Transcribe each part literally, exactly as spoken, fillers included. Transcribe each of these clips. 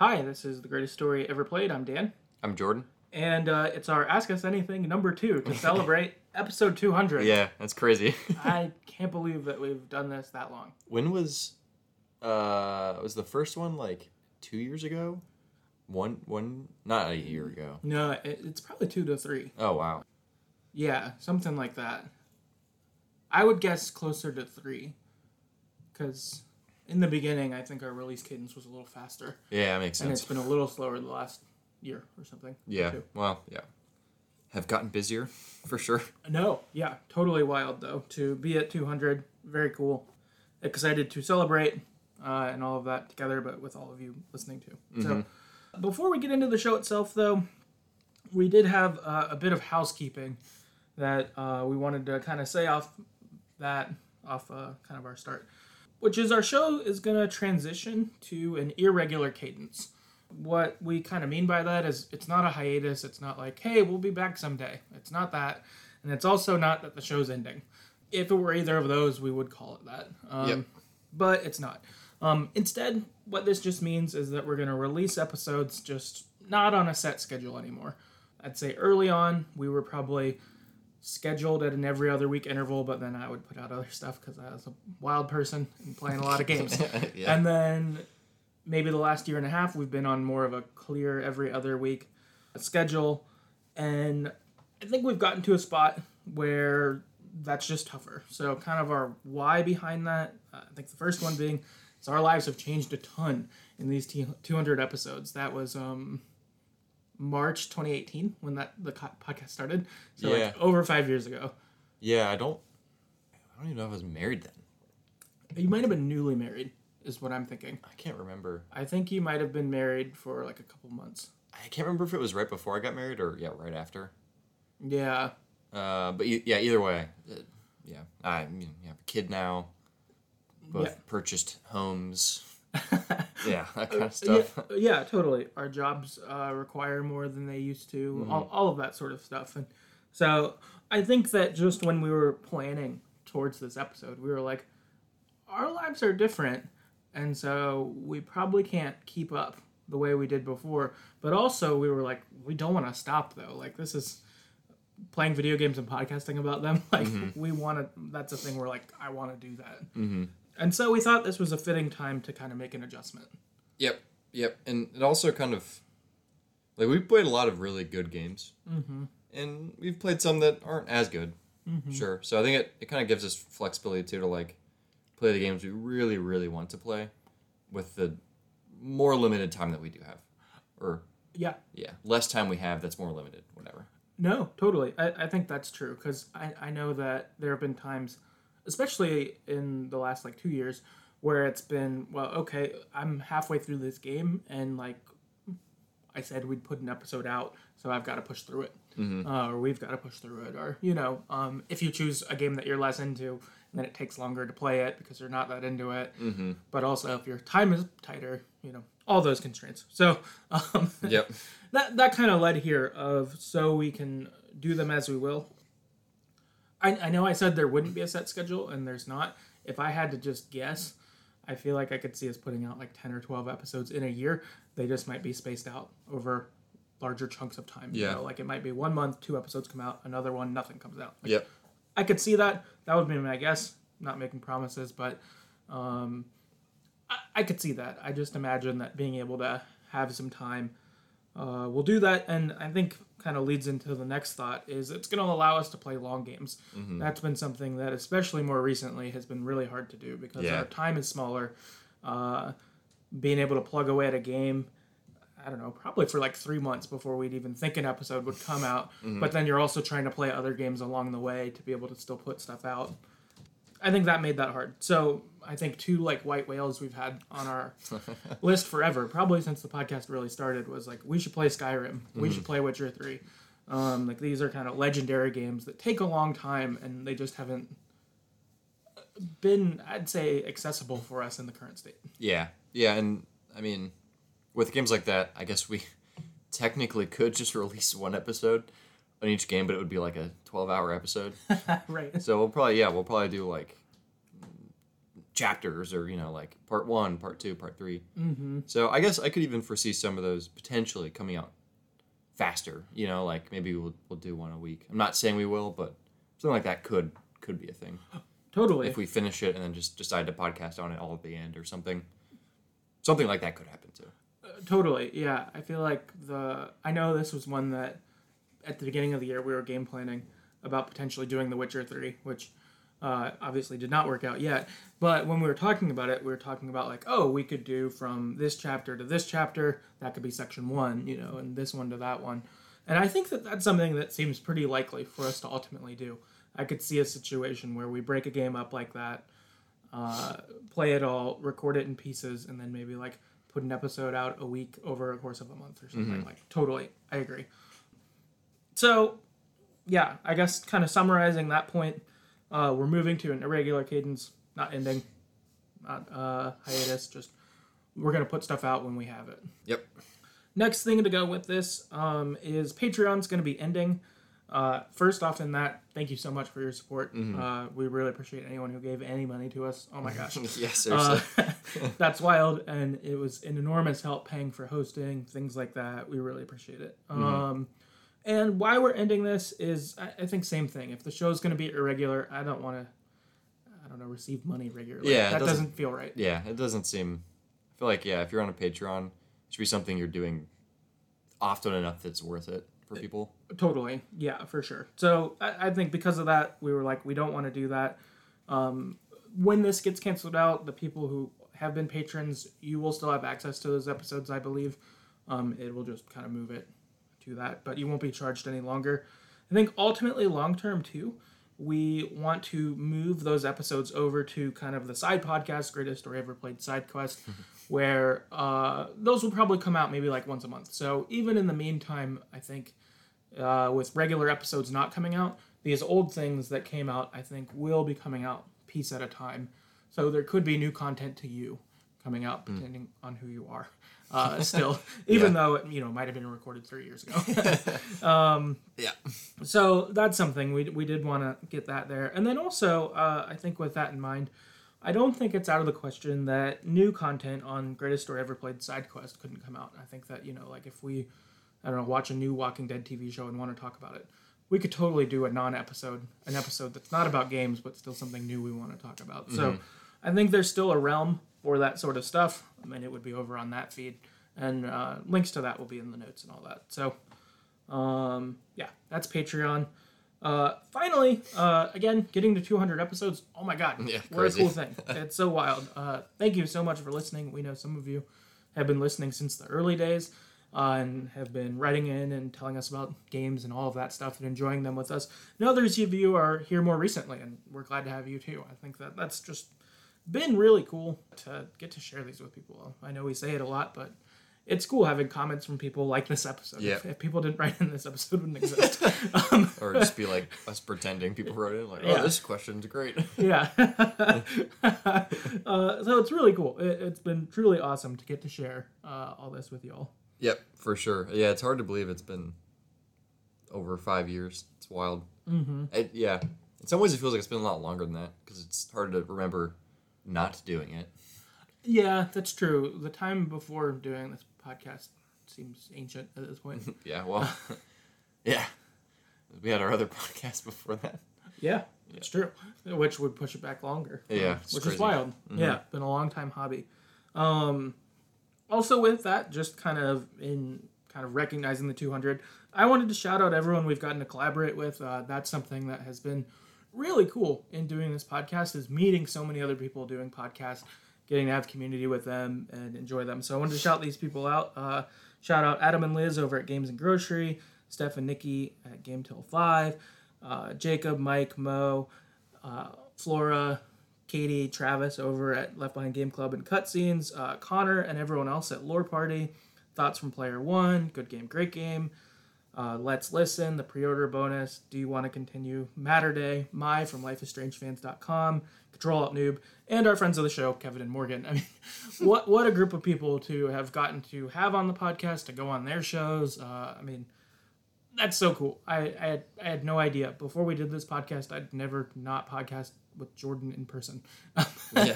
Hi, this is The Greatest Story Ever Played. I'm Dan. I'm Jordan. And uh, it's our Ask Us Anything number two to celebrate episode two hundred. Yeah, that's crazy. I can't believe that we've done this that long. When was, uh, was the first one like two years ago? One, one, not a year ago. No, it, it's probably two to three. Oh, wow. Yeah, something like that. I would guess closer to three. Because in the beginning, I think our release cadence was a little faster. Yeah, that makes sense. And it's been a little slower the last year or something. Yeah, too. well, yeah. Have gotten busier, for sure. No, yeah, totally wild, though. To be at two hundred, very cool. Excited to celebrate uh, and all of that together, but with all of you listening too. Mm-hmm. So, before we get into the show itself, though, we did have uh, a bit of housekeeping that uh, we wanted to kind of say off that, off uh, kind of our start, which is our show is going to transition to an irregular cadence. What we kind of mean by that is it's not a hiatus. It's not like, hey, we'll be back someday. It's not that. And it's also not that the show's ending. If it were either of those, we would call it that. Um, yep. But it's not. Um, instead, what this just means is that we're going to release episodes just not on a set schedule anymore. I'd say early on, we were probably scheduled at an every other week interval, but then I would put out other stuff because I was a wild person and playing a lot of games. yeah. And then maybe the last year and a half, we've been on more of a clear every other week schedule. And I think we've gotten to a spot where that's just tougher. So kind of our why behind that, uh, I think the first one being, is our lives have changed a ton in these two hundred episodes. That was um, March twenty eighteen when that the podcast started. So yeah. like over five years ago. Yeah, I don't, I don't even know if I was married then. You might have been newly married. Is what I'm thinking. I can't remember. I think you might have been married for like a couple months. I can't remember if it was right before I got married or, yeah, right after. Yeah. Uh, but, yeah, either way. Uh, yeah. I you know, have a kid now. Both yeah. purchased homes. yeah, that kind of stuff. Yeah, yeah totally. Our jobs uh, require more than they used to. Mm-hmm. All, all of that sort of stuff. And so I think that just when we were planning towards this episode, we were like, our lives are different. And so we probably can't keep up the way we did before. But also we were like, we don't want to stop though. Like this is playing video games and podcasting about them. Like mm-hmm. we want to, that's a thing where like, I want to do that. Mm-hmm. And so we thought this was a fitting time to kind of make an adjustment. Yep. Yep. And it also kind of, like we've played a lot of really good games. Mm-hmm. And we've played some that aren't as good. Mm-hmm. Sure. So I think it, it kind of gives us flexibility too to like, play the games we really, really want to play with the more limited time that we do have. Or, yeah. Yeah, less time we have that's more limited, whatever. No, totally. I, I think that's true, because I, I know that there have been times, especially in the last, like, two years, where it's been, well, okay, I'm halfway through this game, and, like, I said we'd put an episode out, so I've got to push through it. Mm-hmm. Uh, or we've got to push through it. Or, you know, um, if you choose a game that you're less into, then it takes longer to play it because you're not that into it. Mm-hmm. But also, if your time is tighter, you know, all those constraints. So um, yep. that that kind of led here of so we can do them as we will. I, I know I said there wouldn't be a set schedule, and there's not. If I had to just guess, I feel like I could see us putting out like ten or twelve episodes in a year. They just might be spaced out over larger chunks of time. Yeah. You know, like it might be one month, two episodes come out, another one, nothing comes out. Like, yep. I could see that. That would be my guess. Not making promises, but um, I, I could see that. I just imagine that being able to have some time uh, will do that. And I think kind of leads into the next thought is it's going to allow us to play long games. Mm-hmm. That's been something that, especially more recently, has been really hard to do because yeah. our time is smaller. Uh, being able to plug away at a game, I don't know, probably for like three months before we'd even think an episode would come out. Mm-hmm. But then you're also trying to play other games along the way to be able to still put stuff out. I think that made that hard. So I think two like white whales we've had on our list forever, probably since the podcast really started, was like, we should play Skyrim. We mm-hmm. should play Witcher three. Um, like these are kind of legendary games that take a long time and they just haven't been, I'd say, accessible for us in the current state. Yeah. Yeah. And I mean, with games like that, I guess we technically could just release one episode on each game, but it would be like a twelve-hour episode. Right. So we'll probably, yeah, we'll probably do like chapters or, you know, like part one, part two, part three. Mm-hmm. So I guess I could even foresee some of those potentially coming out faster. You know, like maybe we'll we'll do one a week. I'm not saying we will, but something like that could could be a thing. Totally. If we finish it and then just decide to podcast on it all at the end or something. Something like that could happen too. Uh, totally, yeah. I feel like the... I know this was one that at the beginning of the year we were game planning about potentially doing The Witcher three, which uh, obviously did not work out yet. But when we were talking about it, we were talking about like, oh, we could do from this chapter to this chapter. That could be section one, you know, and this one to that one. And I think that that's something that seems pretty likely for us to ultimately do. I could see a situation where we break a game up like that, uh, play it all, record it in pieces, and then maybe like put an episode out a week over a course of a month or something. Mm-hmm. Like, totally, I agree. So, yeah, I guess kind of summarizing that point, uh, we're moving to an irregular cadence, not ending, not uh, hiatus, just we're going to put stuff out when we have it. Yep. Next thing to go with this um, is Patreon's going to be ending. Uh, first off in that, thank you so much for your support. Mm-hmm. Uh, we really appreciate anyone who gave any money to us. Oh my gosh. Yes, seriously. Uh, that's wild, and it was an enormous help paying for hosting, things like that. We really appreciate it. Mm-hmm. Um, and why we're ending this is, I, I think, same thing. If the show's going to be irregular, I don't want to, I don't know, receive money regularly. Yeah, that doesn't, doesn't feel right. Yeah, it doesn't seem, I feel like, yeah, if you're on a Patreon, it should be something you're doing often enough that's worth it for people. Totally. Yeah, for sure. So I, I think because of that, we were like, we don't want to do that. Um, when this gets canceled out, the people who have been patrons, you will still have access to those episodes, I believe. Um, it will just kind of move it to that, but you won't be charged any longer. I think ultimately long-term too, we want to move those episodes over to kind of the side podcast, Greatest Story Ever Played Side Quest, where uh, those will probably come out maybe like once a month. So even in the meantime, I think uh, with regular episodes not coming out, these old things that came out, I think, will be coming out piece at a time. So there could be new content to you coming out, depending mm. on who you are. Uh, still, even yeah. though it, you know, might have been recorded three years ago. um, yeah. So that's something we we did want to get that there, and then also uh, I think with that in mind, I don't think it's out of the question that new content on Greatest Story Ever Played Side Quest couldn't come out. I think that, you know, like if we, I don't know, watch a new Walking Dead T V show and want to talk about it, we could totally do a non-episode, an episode that's not about games but still something new we want to talk about. Mm-hmm. So I think there's still a realm for that sort of stuff. I mean, it would be over on that feed, and uh, links to that will be in the notes and all that. So, um, yeah, that's Patreon. Uh, finally, uh, again, getting to two hundred episodes. Oh my God, yeah, what crazy. A cool thing! It's so wild. Uh, thank you so much for listening. We know some of you have been listening since the early days uh, and have been writing in and telling us about games and all of that stuff and enjoying them with us. And others of you are here more recently, and we're glad to have you too. I think that that's just been really cool to get to share these with people. I know we say it a lot, but it's cool having comments from people like this episode. Yeah. If, if people didn't write in, this episode wouldn't exist. um, or just be like us pretending people wrote in, like, oh, yeah. this question's great. Yeah. uh, so it's really cool. It, it's been truly awesome to get to share uh, all this with y'all. Yep, for sure. Yeah, it's hard to believe it's been over five years. It's wild. Mm-hmm. It, yeah. In some ways, it feels like it's been a lot longer than that because it's hard to remember not doing it. Yeah, that's true. The time before doing this podcast seems ancient at this point. yeah, well, yeah. We had our other podcast before that. Yeah, yeah, it's true. Which would push it back longer. Yeah, which crazy. is wild. Mm-hmm. Yeah, been a long time hobby. Um, also with that, just kind of in kind of recognizing the two hundred, I wanted to shout out everyone we've gotten to collaborate with. Uh, that's something that has been really cool in doing this podcast, is meeting so many other people doing podcasts, getting to have community with them and enjoy them. So I wanted to shout these people out. Uh, shout out Adam and Liz over at Games and Grocery, Steph and Nikki at Game Till five, uh, Jacob, Mike, Mo, uh, Flora, Katie, Travis over at Left Behind Game Club and Cutscenes, uh, Connor and everyone else at Lore Party, Thoughts from Player One, Good Game, Great Game, Uh, Let's Listen, the pre-order bonus, Do You Want to Continue, Matter Day, Mai from life is strange fans dot com, Control Alt Noob, and our friends of the show, Kevin and Morgan. I mean, what what a group of people to have gotten to have on the podcast, to go on their shows. Uh, I mean, that's so cool. I, I, had, I had no idea. Before we did this podcast, I'd never not podcast with Jordan in person. Yeah.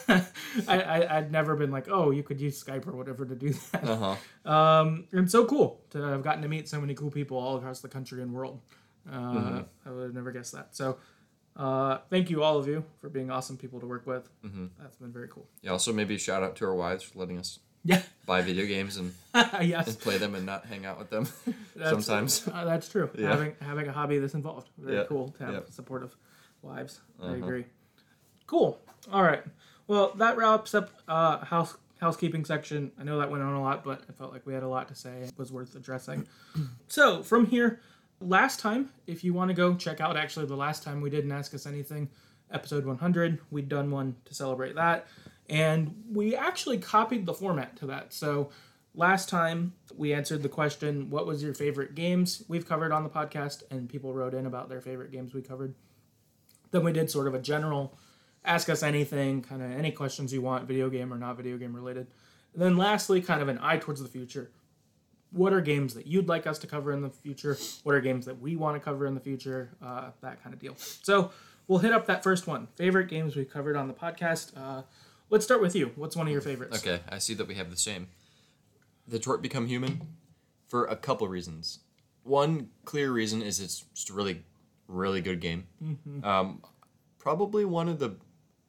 I, I, I'd never been like, oh, you could use Skype or whatever to do that. Uh-huh. Um, and so cool to have gotten to meet so many cool people all across the country and world. Uh, mm-hmm. I would have never guessed that. So uh, thank you, all of you, for being awesome people to work with. Mm-hmm. That's been very cool. Yeah, also maybe shout out to our wives for letting us yeah. buy video games and, yes. and play them and not hang out with them that's, sometimes. Uh, that's true. Yeah. Having having a hobby that's involved. Very yeah. cool to have yeah. supportive wives. Uh-huh. I agree. Cool. All right. Well, that wraps up uh, house housekeeping section. I know that went on a lot, but I felt like we had a lot to say. It was worth addressing. So from here, last time, if you want to go check out, actually the last time we didn't Ask Us Anything, episode one hundred, we'd done one to celebrate that. And we actually copied the format to that. So last time we answered the question, what was your favorite games we've covered on the podcast? And people wrote in about their favorite games we covered. Then we did sort of a general Ask Us Anything, kind of any questions you want, video game or not video game related. And then lastly, kind of an eye towards the future. What are games that you'd like us to cover in the future? What are games that we want to cover in the future? Uh, that kind of deal. So we'll hit up that first one. Favorite games we've covered on the podcast. Uh, let's start with you. What's one of your favorites? Okay, I see that we have the same. Detroit Become Human, for a couple reasons. One clear reason is it's just a really, really good game. Mm-hmm. Um, probably one of the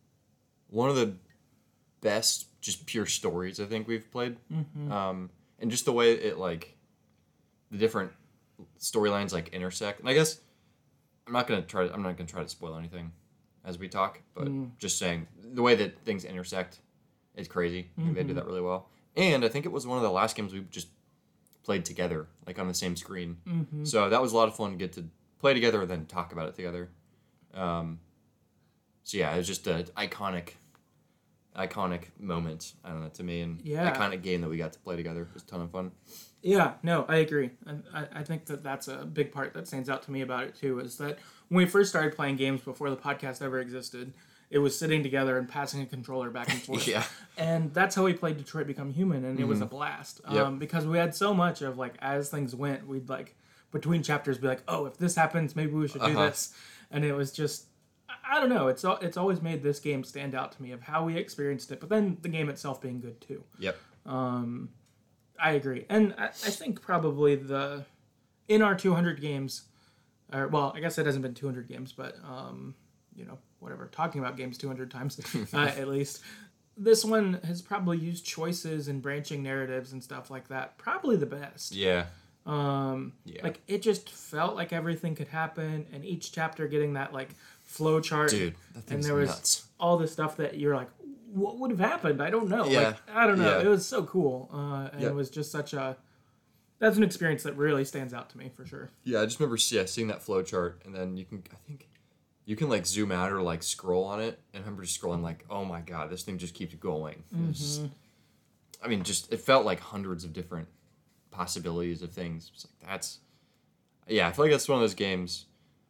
one of the best just pure stories I think we've played. Mm-hmm. Um, and just the way it like the different storylines like intersect. And I guess I'm not gonna try. To, I'm not gonna try to spoil anything as we talk, but mm. just saying the way that things intersect is crazy. I think they did that really well. And I think it was one of the last games we just played together, like on the same screen. Mm-hmm. So that was a lot of fun to get to play together and then talk about it together. Um, so yeah, it was just an iconic, iconic moment. I don't know, to me, and yeah. iconic game that we got to play together. It was a ton of fun. Yeah, no, I agree. And I, I think that that's a big part that stands out to me about it too, is that when we first started playing games before the podcast ever existed, it was sitting together and passing a controller back and forth. yeah. And that's how we played Detroit Become Human, and mm-hmm. it was a blast. Yep. Um, because we had so much of, like, as things went, we'd, like, between chapters be like, oh, if this happens, maybe we should do uh-huh. this. And it was just, I don't know, it's it's always made this game stand out to me of how we experienced it, but then the game itself being good too. Yep. Um, I agree. And I, I think probably the, in our two hundred games, or, well, I guess it hasn't been two hundred games, but, um, you know, whatever, talking about games two hundred times, uh, at least. This one has probably used choices and branching narratives and stuff like that. Probably the best. Yeah. Um, yeah. Like, it just felt like everything could happen, and each chapter getting that, like, flow chart. Dude, that thing's and there was nuts. all this stuff that you're like, what would have happened? I don't know. Yeah. Like, I don't know. Yeah. It was so cool. Uh, and yep. it was just such a... That's an experience that really stands out to me, for sure. Yeah, I just remember yeah, seeing that flow chart, and then you can, I think... You can, like, zoom out or, like, scroll on it. And I remember just scrolling, like, oh, my God, this thing just keeps going. Mm-hmm. Just, I mean, just, it felt like hundreds of different possibilities of things. It's like, that's... Yeah, I feel like that's one of those games...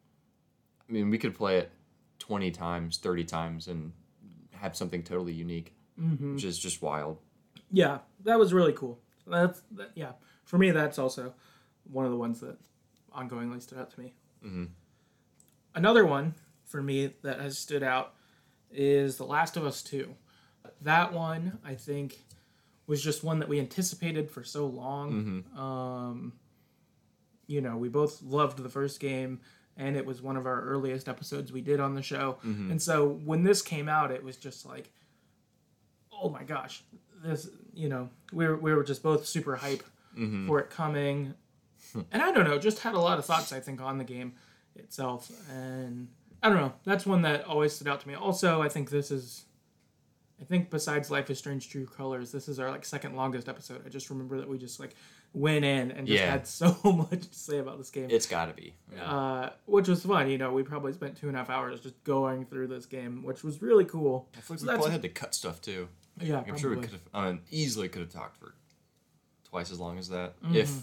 I mean, we could play it twenty times, thirty times, and have something totally unique. Mm-hmm. Which is just wild. Yeah, that was really cool. That's that, Yeah, for me, that's also one of the ones that ongoingly stood out to me. Mm-hmm. Another one for me that has stood out is The Last of Us two. That one, I think, was just one that we anticipated for so long. Mm-hmm. Um, you know, we both loved the first game, and it was one of our earliest episodes we did on the show. Mm-hmm. And so when this came out, it was just like, oh my gosh, this, you know, we were, we were just both super hype mm-hmm. for it coming. And I don't know, just had a lot of thoughts, I think, on the game itself, and I don't know, that's one that always stood out to me. Also, I think this is, I think besides Life is Strange True Colors, this is our like second longest episode. I just remember that we just like went in and just yeah. had so much to say about this game. It's gotta be. Yeah. Uh, which was fun, you know, we probably spent two and a half hours just going through this game, which was really cool. I feel like So we that's- probably had to cut stuff too. Yeah, I'm probably. sure we could have, I mean, easily could have talked for twice as long as that, Mm-hmm. if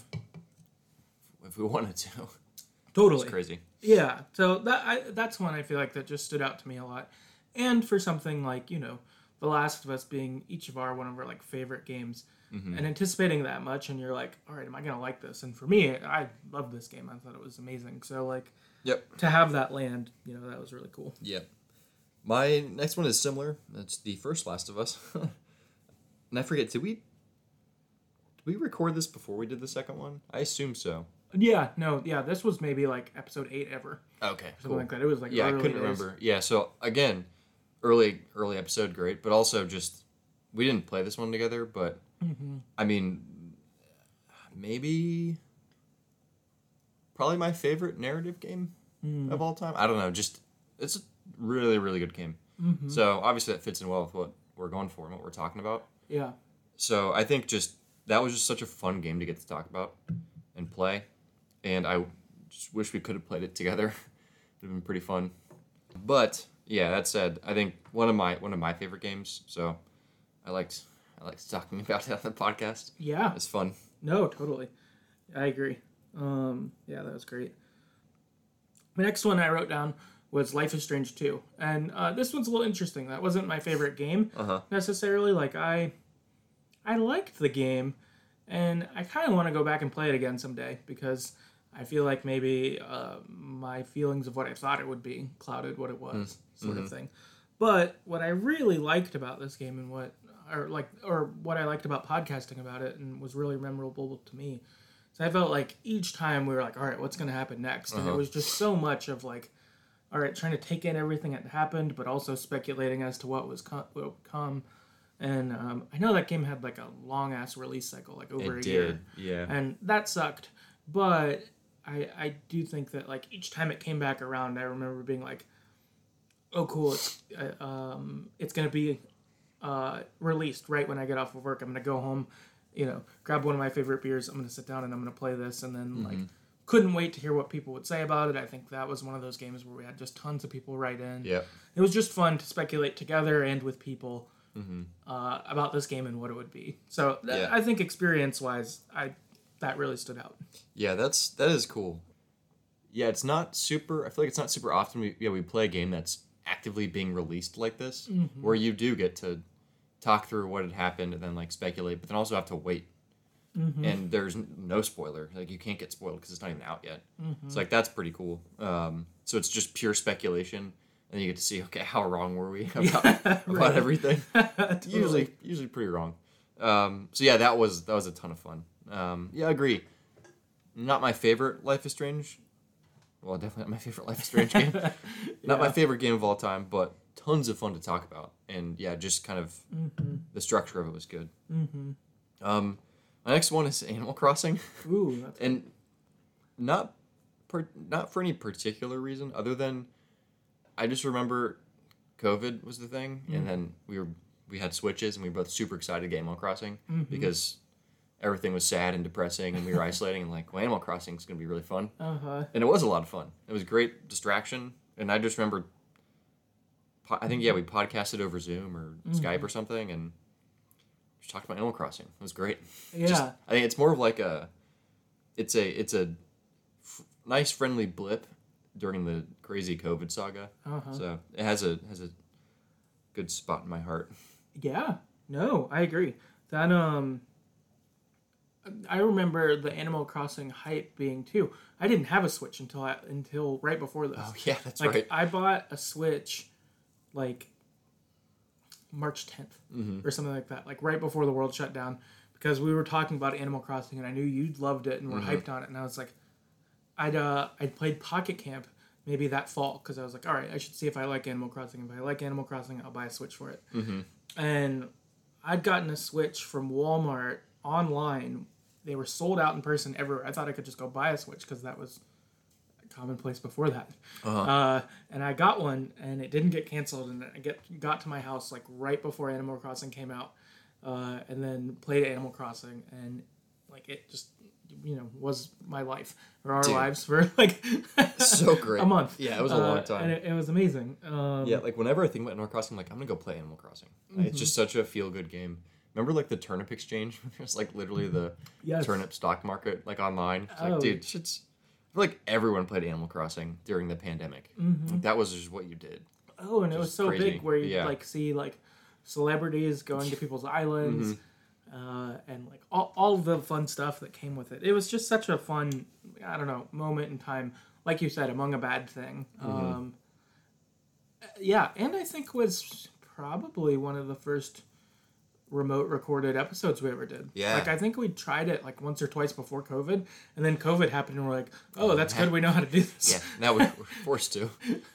if we wanted to. Totally. It's crazy. Yeah, so that I, that's one I feel like that just stood out to me a lot. And for something like, you know, The Last of Us being each of our one of our like favorite games, Mm-hmm. and anticipating that much, and you're like, all right, am I gonna like this? And for me, I loved this game. I thought it was amazing. So like, Yep. to have that land, you know, that was really cool. Yep. My next one is similar. It's the first Last of Us. And I forget, did we did we record this before we did the second one? I assume so. Yeah, no, yeah, this was maybe like episode eight ever. Okay, Something cool. like that. It was like Yeah, I early couldn't days. remember. Yeah, so again, early early episode, great, but also just we didn't play this one together, but Mm-hmm. I mean, maybe probably my favorite narrative game Mm. of all time. I don't know, just it's a really really good game. Mm-hmm. So obviously that fits in well with what we're going for and what we're talking about. Yeah. So I think just that was just such a fun game to get to talk about and play, and I just wish we could have played it together. It'd have been pretty fun. But yeah, that said, I think one of my one of my favorite games. So I liked I liked talking about it on the podcast. Yeah. It's fun. No, totally. I agree. Um, yeah, that was great. The next one I wrote down was Life is Strange two. And uh, this one's a little interesting. That wasn't my favorite game Uh huh. necessarily. Like, I I liked the game, and I kind of want to go back and play it again someday because I feel like maybe uh, my feelings of what I thought it would be clouded what it was, sort of thing. But what I really liked about this game and what or like or what I liked about podcasting about it and was really memorable to me. So I felt like each time we were like, all right, what's going to happen next? And it Uh-huh. was just so much of like, all right, trying to take in everything that happened, but also speculating as to what was co- what would come. And um, I know that game had like a long ass release cycle, like over It a year, did. Yeah. and that sucked. But I I do think that like each time it came back around, I remember being like, oh cool, it's uh, um it's gonna be uh released right when I get off of work. I'm gonna go home, you know, grab one of my favorite beers. I'm gonna sit down and I'm gonna play this, and then like couldn't wait to hear what people would say about it. I think that was one of those games where we had just tons of people write in. Yeah. It was just fun to speculate together and with people Mm-hmm. uh, about this game and what it would be. So th- Yeah. I think experience-wise, I that really stood out. Yeah, that's that is cool. Yeah, it's not super. I feel like it's not super often. We yeah we play a game that's actively being released like this, Mm-hmm. where you do get to talk through what had happened and then like speculate, but then also have to wait. Mm-hmm. And there's n- no spoiler. Like you can't get spoiled because it's not even out yet. Mm-hmm. It's like that's pretty cool. Um, so it's just pure speculation, and you get to see okay how wrong were we about, about right. everything. Totally. Usually usually pretty wrong. Um, so yeah, that was that was a ton of fun. Um, yeah, I agree. Not my favorite Life is Strange. Well, definitely not my favorite Life is Strange game. Not my Yeah. favorite game of all time, but tons of fun to talk about. And yeah, just kind of Mm-hmm. the structure of it was good. Mm-hmm. Um, my next one is Animal Crossing, Ooh, that's and not per, not for any particular reason other than I just remember COVID was the thing, Mm. and then we were we had Switches, and we were both super excited to get Animal Crossing Mhm. because everything was sad and depressing, and we were isolating, and like, well, Animal Crossing is gonna be really fun, uh-huh. and it was a lot of fun. It was a great distraction, and I just remember, po- I think yeah, we podcasted over Zoom or Skype or something, and just talked about Animal Crossing. It was great. Yeah. Just, I think it's more of like a, it's a it's a f- nice friendly blip during the crazy COVID saga. uh-huh. So it has a has a good spot in my heart. Yeah. No, I agree. That um I remember the Animal Crossing hype being too. I didn't have a Switch until I, until right before this. Oh yeah, that's like right. I bought a Switch like March tenth Mm-hmm. or something like that, like right before the world shut down, because we were talking about Animal Crossing and I knew you loved it and were Mm-hmm. hyped on it, and I was like, I'd uh I'd played Pocket Camp maybe that fall because I was like, all right, I should see if I like Animal Crossing. If I like Animal Crossing, I'll buy a Switch for it. Mm-hmm. And I'd gotten a Switch from Walmart online. They were sold out in person everywhere. I thought I could just go buy a Switch because that was commonplace before that. Uh-huh. Uh, and I got one, and it didn't get canceled. And I get got to my house like right before Animal Crossing came out, uh, and then played Animal Crossing, and like it just you know was my life or our Dude. lives for like So great. a month. Yeah, it was a Uh, long time. and it, it was amazing. Um, Yeah, like whenever I think about Animal Crossing, I'm like, I'm gonna go play Animal Crossing. Like, It's just such a feel good game. Remember like the turnip exchange? There's like literally the yes. turnip stock market like online. It's like, Oh. dude, shit's. I feel like everyone played Animal Crossing during the pandemic. Mhm. Like, that was just what you did. Oh, and it was Just so crazy. big where you Yeah. like see like celebrities going to people's islands, uh, and like all, all the fun stuff that came with it. It was just such a fun, I don't know, moment in time. Like you said, among a bad thing. Um, yeah, and I think was probably one of the first remote recorded episodes we ever did. Yeah. Like, I think we tried it like once or twice before COVID, and then COVID happened, and we're like, oh, that's good. We know how to do this. Yeah, now we're we're forced to.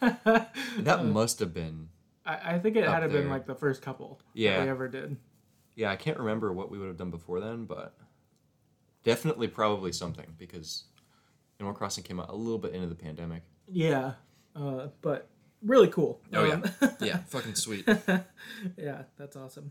That must have been. I, I think it had to there. been like the first couple Yeah. that we ever did. Yeah, I can't remember what we would have done before then, but definitely probably something because Animal Crossing came out a little bit into the pandemic. Yeah, uh, but really cool. Oh, Um, yeah. Yeah, fucking sweet. yeah, that's awesome.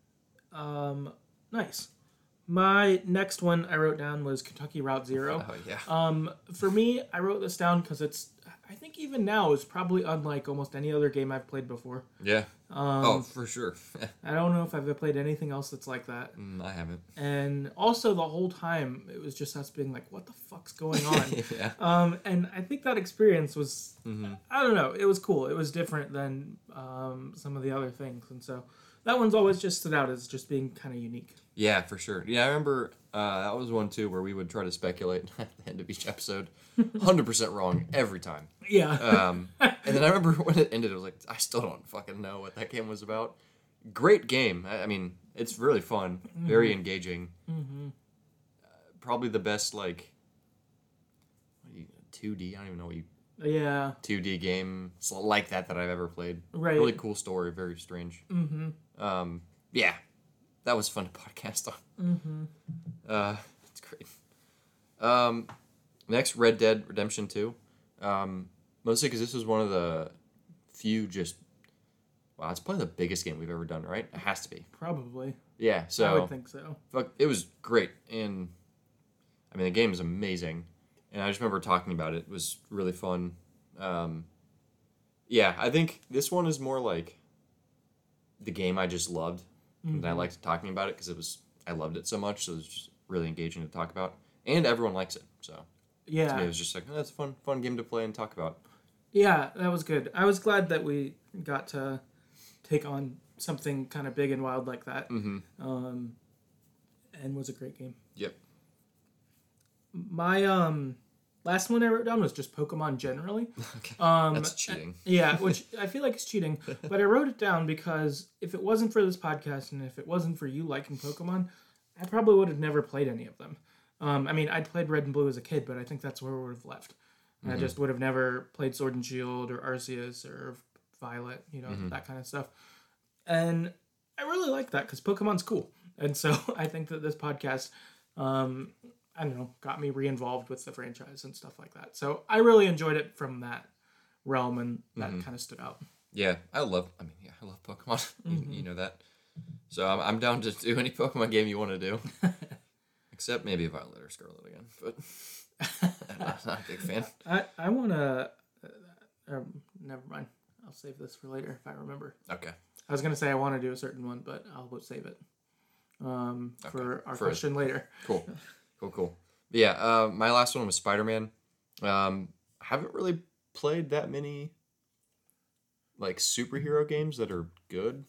Um, nice. My next one I wrote down was Kentucky Route Zero. Oh, yeah. Um, for me, I wrote this down because it's, I think even now, is probably unlike almost any other game I've played before. Yeah. Um, oh, for sure. I don't know if I've ever played anything else that's like that. Mm, I haven't. And also the whole time, it was just us being like, what the fuck's going on? Yeah. Um, and I think that experience was, Mm-hmm. I don't know, it was cool. It was different than um, some of the other things. And so that one's always just stood out as just being kind of unique. Yeah, for sure. Yeah, I remember uh, that was one too where we would try to speculate at the end of each episode. one hundred percent wrong every time. Yeah. Um, and then I remember when it ended, I was like, I still don't fucking know what that game was about. Great game. I, I mean, it's really fun, mm-hmm. very engaging. Mm-hmm. Uh, probably the best, like, what do you, two D? I don't even know what you... Yeah. two D game like that that I've ever played. Right. Really cool story, very strange. Mm-hmm. Um, yeah. That was fun to podcast on. Mm-hmm. Uh, it's great. Um, next, Red Dead Redemption two. Um, mostly because this was one of the few just... Wow, it's probably the biggest game we've ever done, right? It has to be. Probably. Yeah, so... I would think so. Fuck, it was great. And, I mean, the game is amazing. And I just remember talking about it. It was really fun. Um, yeah, I think this one is more like the game I just loved. Mm-hmm. And I liked talking about it because it was I loved it so much. So it was just really engaging to talk about. And everyone likes it. So yeah, to me, it was just like, oh, that's a fun, fun game to play and talk about. Yeah, that was good. I was glad that we got to take on something kind of big and wild like that. Mm-hmm. Um, and was a great game. Yep. My um last one I wrote down was just Pokemon generally. Okay. Um, That's cheating. Yeah, which I feel like is cheating. But I wrote it down because if it wasn't for this podcast and if it wasn't for you liking Pokemon, I probably would have never played any of them. Um, I mean, I'd played Red and Blue as a kid, but I think that's where we would have left. Mm-hmm. I just would have never played Sword and Shield or Arceus or Violet, you know, mm-hmm. that kind of stuff. And I really like that because Pokemon's cool. And so I think that this podcast... Um, I don't know, got me re-involved with the franchise and stuff like that. So I really enjoyed it from that realm, and that mm-hmm. kind of stood out. Yeah, I love, I mean, yeah, I love Pokemon. Mm-hmm. you, you know that. So I'm, I'm down to do any Pokemon game you want to do. Except maybe Violet or Scarlet again, but I'm not, not a big fan. I, I want to, uh, um, never mind. I'll save this for later if I remember. Okay. I was going to say I want to do a certain one, but I'll save it um, okay. for our for question later. Cool. Cool, cool. But yeah, uh, my last one was Spider-Man. Um, I haven't really played that many like superhero games that are good.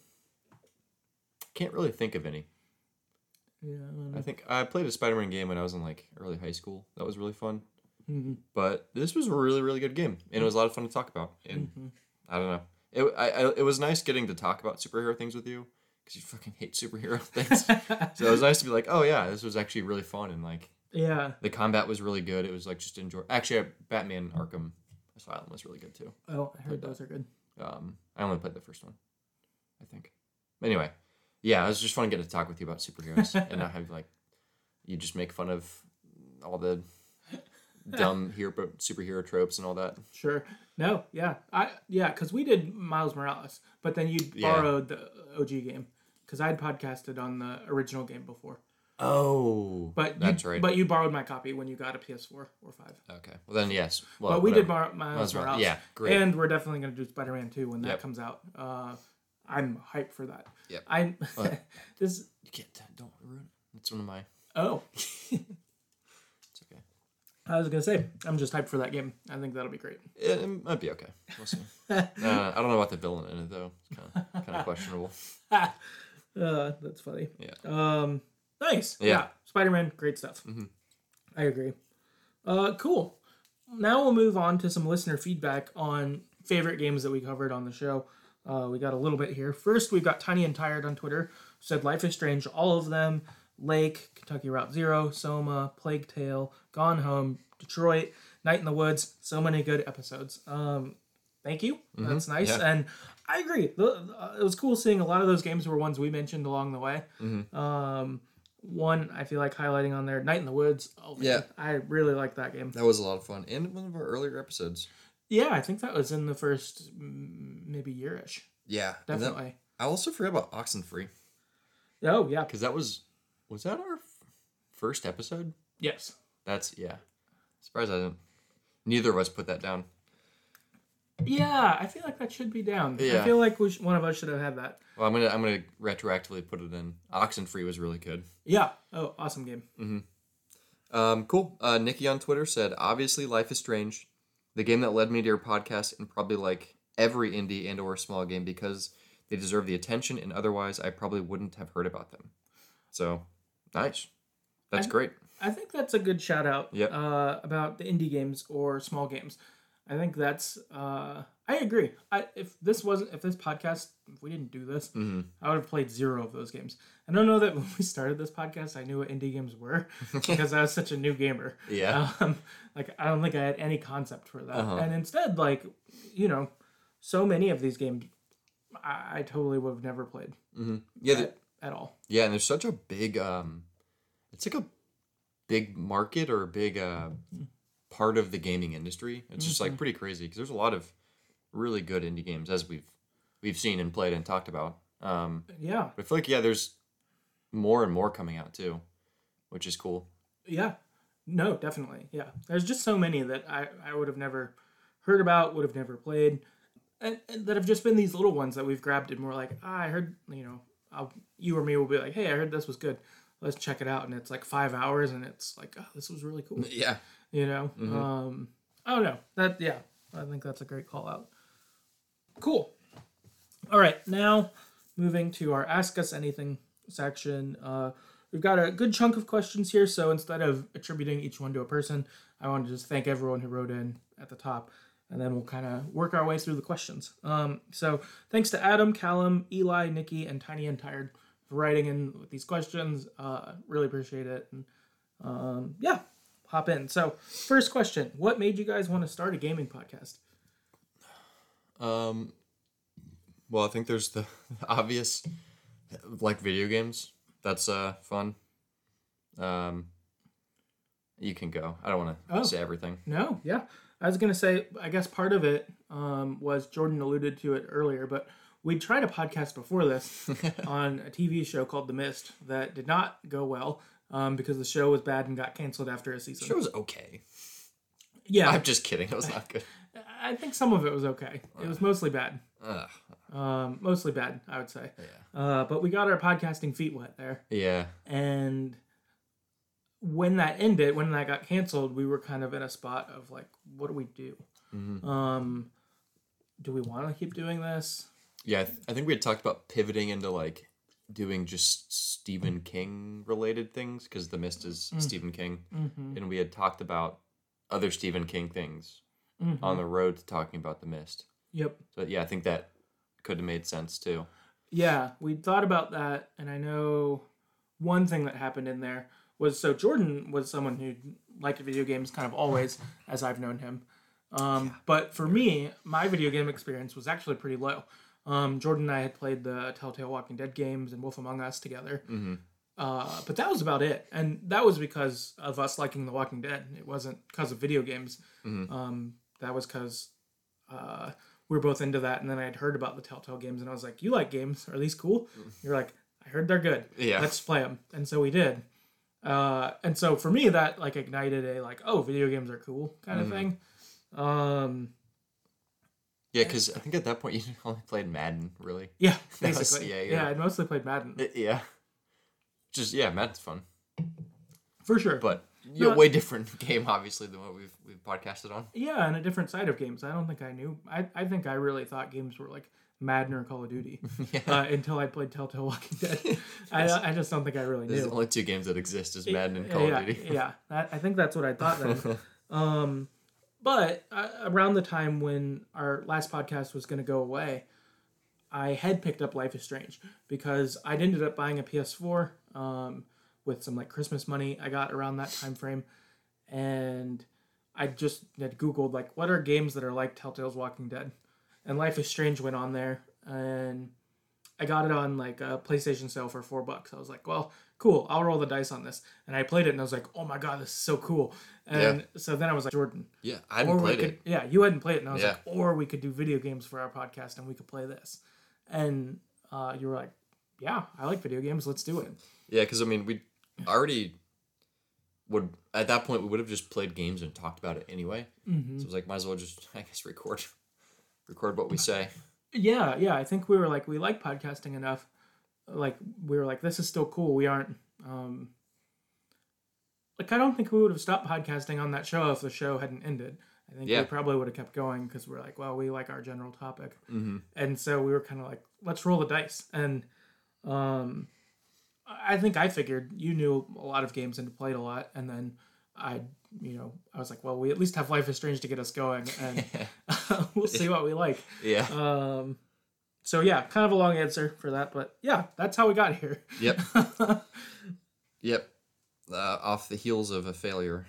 Can't really think of any. Yeah, I, I think I played a Spider-Man game when I was in like early high school. That was really fun. Mm-hmm. But this was a really, really good game, and it was a lot of fun to talk about. And mm-hmm. I don't know, it I, I it was nice getting to talk about superhero things with you. Because you fucking hate superhero things. So it was nice to be like, oh yeah, this was actually really fun. And like, yeah, the combat was really good. It was like just enjoy. Actually, Batman Arkham Asylum was really good too. Oh, I heard those are good. Um, I only played the first one, I think. Anyway, yeah, it was just fun getting to talk with you about superheroes. And not have like, you just make fun of all the dumb hero, superhero tropes and all that. Sure. No, yeah. I yeah, because we did Miles Morales, but then you Yeah. borrowed the O G game. Because I'd podcasted on the original game before. Oh, but that's you, right. But you borrowed my copy when you got a P S four or five. Okay. Well, then, yes. Well, but we whatever. did borrow Miles Morales. Yeah, great. And we're definitely going to do Spider-Man two when that Yep. comes out. Uh, I'm hyped for that. Yep. I this You can't, don't ruin it. It's one of my... Oh. It's okay. I was going to say, I'm just hyped for that game. I think that'll be great. It, it might be okay. We'll see. uh, I don't know about the villain in it, though. It's kind of kind of questionable. Uh, that's funny. Yeah. Um, nice. Yeah. Yeah. Spider-Man, great stuff. Mm-hmm. I agree. Uh, cool. Now we'll move on to some listener feedback on favorite games that we covered on the show. Uh, we got a little bit here. First, we've got Tiny and Tired on Twitter, who said Life is Strange, all of them, Lake, Kentucky Route Zero, Soma, Plague Tale, Gone Home, Detroit, Night in the Woods. So many good episodes. Um, thank you. Mm-hmm. That's nice. Yeah. And I agree. It was cool seeing a lot of those games were ones we mentioned along the way. Mm-hmm. Um, one I feel like highlighting on there, Night in the Woods. Oh, man, Yeah. I really like that game. That was a lot of fun. And one of our earlier episodes. Yeah, I think that was in the first mm, maybe year-ish. Yeah. Definitely. That, I also forgot about Oxenfree. Oh, yeah. Because that was... Was that our f- first episode? Yes. That's... Yeah. Surprised I didn't... Neither of us put that down. Yeah, I feel like that should be down. Yeah. I feel like we sh- one of us should have had that. Well, I'm gonna I'm gonna retroactively put it in. Oxenfree was really good. Yeah. Oh, awesome game. Mm-hmm. Um, cool. Uh, Nikki on Twitter said, obviously Life is Strange, the game that led me to your podcast, and probably like every indie and or small game because they deserve the attention, and otherwise I probably wouldn't have heard about them. So, nice. That's I, great. I think that's a good shout out Yep. uh, about the indie games or small games. I think that's. Uh, I agree. I, if this wasn't, if this podcast, if we didn't do this, Mm-hmm. I would have played zero of those games. I don't know that when we started this podcast, I knew what indie games were because I was such a new gamer. Yeah. Um, like I don't think I had any concept for that, Uh-huh. and instead, like you know, so many of these games, I, I totally would have never played. Mm-hmm. Yeah. at, The, at all. yeah, and there's such a big. Um, it's like a big market or a big uh, part of the gaming industry. It's just like pretty crazy because there's a lot of really good indie games as we've we've seen and played and talked about. Um, Yeah. but I feel like yeah, there's more and more coming out too, which is cool. Yeah. No, definitely. Yeah. There's just so many that I, I would have never heard about, would have never played, and, and that have just been these little ones that we've grabbed and we're like, ah, I heard, you know, I'll, you or me will be like, hey, I heard this was good. Let's check it out. And it's like five hours and it's like, oh, this was really cool. Yeah. You know? Mhm. Um, I don't know. That, yeah, I think that's a great call out. Cool. All right. Now moving to our Ask Us Anything section. Uh, we've got a good chunk of questions here. So instead of attributing each one to a person, I want to just thank everyone who wrote in at the top. And then we'll kind of work our way through the questions. Um, so thanks to Adam, Callum, Eli, Nikki, and Tiny and Tired for writing in with these questions. Uh, really appreciate it. And um, yeah, hop in. So first question, what made you guys want to start a gaming podcast? Um. Well, I think there's the obvious, like video games. That's uh fun. Um. You can go. I don't want to Oh. say everything. No, yeah. I was going to say, I guess part of it um, was Jordan alluded to it earlier, but we tried a podcast before this on a T V show called The Mist that did not go well um, because the show was bad and got canceled after a season. The show was okay. Yeah. I'm just kidding. It was not good. I think some of it was okay. It was mostly bad. Ugh. Um, mostly bad, I would say. Yeah. Uh, but we got our podcasting feet wet there. Yeah. And when that ended, when that got canceled, we were kind of in a spot of like, what do we do? Mm-hmm. Um, do we want to keep doing this? Yeah, I, th- I think we had talked about pivoting into like doing just Stephen King related things because The Mist is Mm. Stephen King, Mm-hmm. and we had talked about other Stephen King things Mm-hmm. on the road to talking about The Mist. Yep. So yeah, I think that could have made sense too. Yeah, we thought about that, and I know one thing that happened in there was so Jordan was someone who liked video games kind of always, as I've known him. Um, Yeah. But for me, my video game experience was actually pretty low. Um, Jordan and I had played the Telltale Walking Dead games and Wolf Among Us together. Mm-hmm. Uh, but that was about it. And that was because of us liking The Walking Dead. It wasn't because of video games. Mhm. Um, that was because uh, we were both into that. And then I had heard about the Telltale games. And I was like, you like games? Are these cool? You're like, I heard they're good. Yeah. Let's play them. And so we did. Uh, and so for me, that like ignited a like, oh, video games are cool kind of Mhm. thing. Um, Yeah, because I think at that point you only played Madden, really. yeah, That was- basically. yeah, yeah, yeah. I mostly played Madden. It- yeah. Just yeah, Madden's fun, For sure. but you know, No. way different game obviously than what we've we've podcasted on. Yeah, and a different side of games. I don't think I knew. I, I think I really thought games were like Madden or Call of Duty Yeah. uh, until I played Telltale Walking Dead. I, I just don't think I really There's knew. the only two games that exist is Madden and Call yeah, of Duty. yeah, that, I think that's what I thought then. um, But uh, around the time when our last podcast was going to go away, I had picked up Life is Strange because I'd ended up buying a P S four um, with some like Christmas money I got around that time frame, and I just had Googled like what are games that are like Telltale's Walking Dead, and Life is Strange went on there, and I got it on like a PlayStation sale for four bucks. I was like, well, cool, I'll roll the dice on this, and I played it, and I was like, oh my god, this is so cool. And Yeah. so then I was like, Jordan, Yeah, I hadn't played could, it. Yeah, you hadn't played it, and I was Yeah. like, or we could do video games for our podcast, and we could play this. And uh, you were like, yeah, I like video games. Let's do it. Yeah, because I mean, we already would at that point we would have just played games and talked about it anyway. Mm-hmm. So it was like, might as well just I guess record, record what we say. Yeah, yeah. I think we were like, we like podcasting enough. Like we were like, this is still cool. We aren't. Um, like I don't think we would have stopped podcasting on that show if the show hadn't ended. I think Yeah. we probably would have kept going because we're like, well, we like our general topic. Mm-hmm. And so we were kind of like, let's roll the dice. And um, I think I figured you knew a lot of games and played a lot. And then I, you know, I was like, well, we at least have Life is Strange to get us going. And we'll see what we like. Yeah. Um, so yeah, kind of a long answer for that. But yeah, that's how we got here. Yep. Yep. Uh, off the heels of a failure.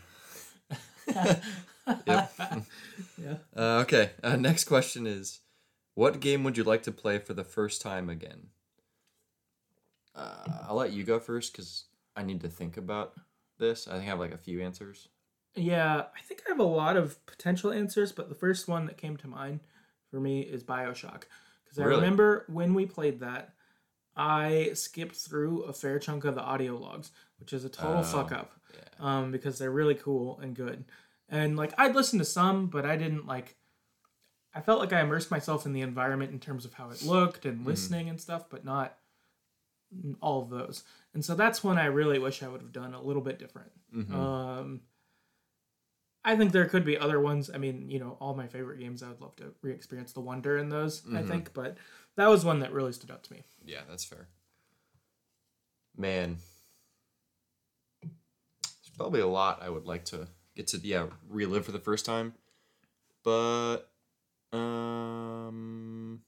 Yep. Yeah. Uh, okay. Uh, next question is, what game would you like to play for the first time again? Uh, I'll let you go first because I need to think about this. I think I have like a few answers. Yeah, I think I have a lot of potential answers, but the first one that came to mind for me is BioShock. Because I Really? remember when we played that, I skipped through a fair chunk of the audio logs, which is a total Oh, fuck up. yeah. Um, because they're really cool and good. And like I'd listened to some, but I didn't like. I felt like I immersed myself in the environment in terms of how it looked and listening and stuff, but not all of those. And so that's when I really wish I would have done a little bit different. Mhm. Um, I think there could be other ones. I mean, you know, all my favorite games, I would love to re-experience the wonder in those, I Mhm. think. But that was one that really stood out to me. Yeah, that's fair. Man, there's probably a lot I would like to get to, yeah, relive for the first time. But, um,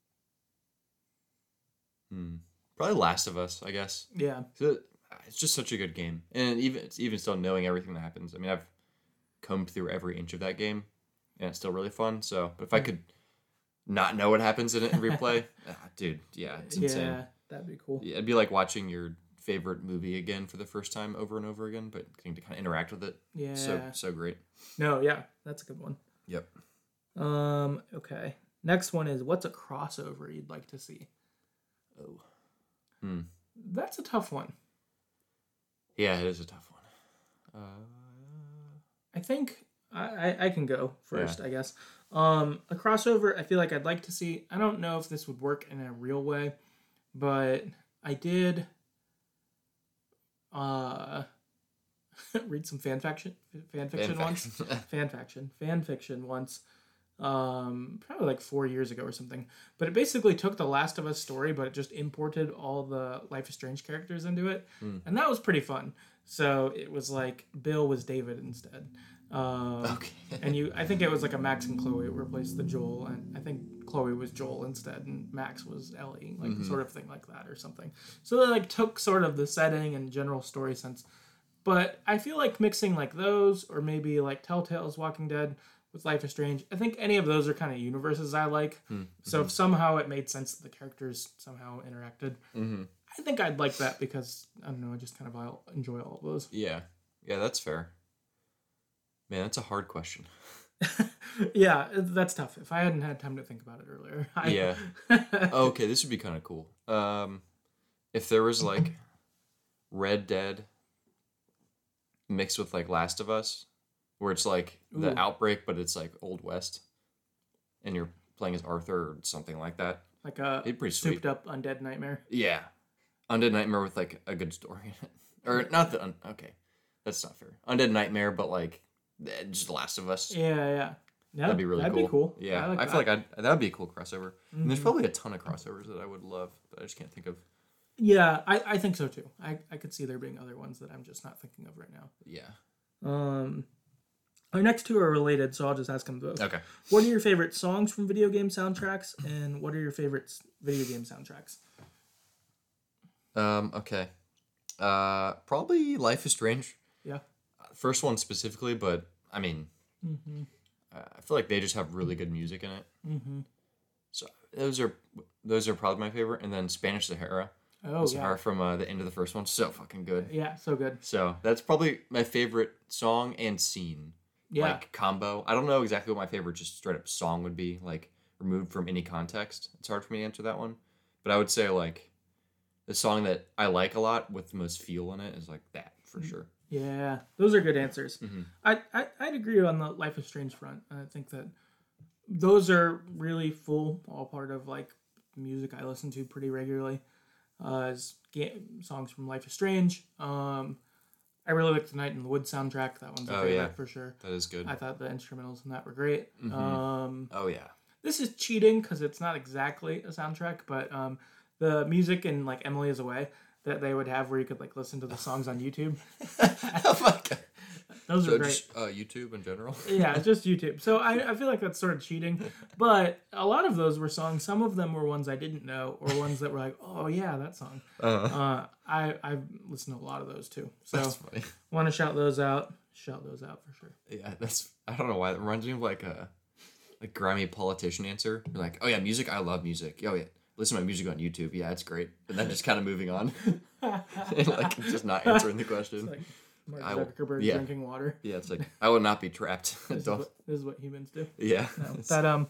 hmm, probably Last of Us, I guess. Yeah. So, it's just such a good game, and even it's even still knowing everything that happens. I mean, I've combed through every inch of that game, and it's still really fun. So, but if I could not know what happens in it and replay, ah, dude, yeah, it's insane. Yeah, that'd be cool. Yeah, it'd be like watching your favorite movie again for the first time over and over again, but getting to kind of interact with it. Yeah. So so great. No, yeah, that's a good one. Yep. Um, okay. Next one is, what's a crossover you'd like to see? Oh. Hmm. That's a tough one. Yeah, it is a tough one. Uh, I think I, I, I can go first, I guess. Um, a crossover I feel like I'd like to see. I don't know if this would work in a real way, but I did uh, read some fan fiction, fan fiction fan once. fiction. fan fiction. Fan fiction once. Um, probably like four years ago or something. But it basically took the Last of Us story, but it just imported all the Life is Strange characters into it. Hmm. And that was pretty fun. So it was like Bill was David instead. Um, Okay. and you, I think it was like a Max and Chloe replaced the Joel, and I think Chloe was Joel instead, and Max was Ellie, like Mhm. sort of thing like that or something. So they like took sort of the setting and general story sense, but I feel like mixing like those, or maybe like Telltale's Walking Dead with Life is Strange. I think any of those are kind of universes I like. Hmm. So if somehow it made sense that the characters somehow interacted, Mm-hmm. I think I'd like that because I don't know, I just kind of I'll enjoy all of those. Yeah. Yeah, that's fair. Man, that's a hard question. Yeah, that's tough. If I hadn't had time to think about it earlier. I, Yeah. Okay, this would be kind of cool. Um, if there was like Red Dead mixed with like Last of Us, where it's like the Ooh. outbreak, but it's like Old West, and you're playing as Arthur or something like that. like a It'd be pretty sweet. souped up undead nightmare. Yeah, Undead Nightmare with like a good story in it, or not the un- okay, that's not fair. Undead Nightmare, but like eh, just Last of Us. Yeah, yeah. Yeah, That'd be really that'd cool. be cool. Yeah, I, like I feel that. like I'd, that'd be a cool crossover. And there's Mhm. probably a ton of crossovers that I would love, but I just can't think of. Yeah, I, I think so too. I, I could see there being other ones that I'm just not thinking of right now. Yeah. Um, Our next two are related, so I'll just ask them both. Okay. What are your favorite songs from video game soundtracks, and what are your favorite s- video game soundtracks? Um. Okay. Uh. Probably Life is Strange. Yeah. First one specifically, but I mean, Mm-hmm. uh, I feel like they just have really good music in it. Mm-hmm. So those are those are probably my favorite, and then Spanish Sahara. Oh, Sahara yeah. from uh, the end of the first one, so fucking good. Yeah, so good. So that's probably my favorite song and scene. Yeah. Like combo. I don't know exactly what my favorite just straight up song would be, like removed from any context. It's hard for me to answer that one. But I would say like the song that I like a lot with the most feel in it is like that for sure. Yeah, those are good answers. Mm-hmm. I, I, I'd agree on the Life is Strange front. I think that those are really full, all part of like music I listen to pretty regularly. Uh, as game, songs from Life is Strange. Um, I really like the Night in the Woods soundtrack. That one's a Oh, favorite yeah. for sure. That is good. I thought the instrumentals in that were great. Mhm. Um, Oh yeah. this is cheating because it's not exactly a soundtrack, but um, the music in like Emily is Away that they would have where you could like listen to the songs on YouTube. Oh my god. Those So are great. just uh, YouTube in general. Yeah, it's just YouTube. So I, I feel like that's sort of cheating. But a lot of those were songs. Some of them were ones I didn't know or ones that were like, oh, yeah, that song. Uh-huh. Uh, I, I've listened to a lot of those too. So That's funny. want to shout those out. Shout those out for sure. Yeah, that's I don't know why that reminds me of like a like grimy politician answer. You're like, oh yeah, music. I love music. Oh yeah, listen to my music on YouTube. Yeah, it's great. And then just kind of moving on, and like just not answering the question. It's like Mark I will- Zuckerberg yeah. drinking water. Yeah, it's like I will not be trapped. This is, Don't- what, this is what humans do. yeah. No, that um,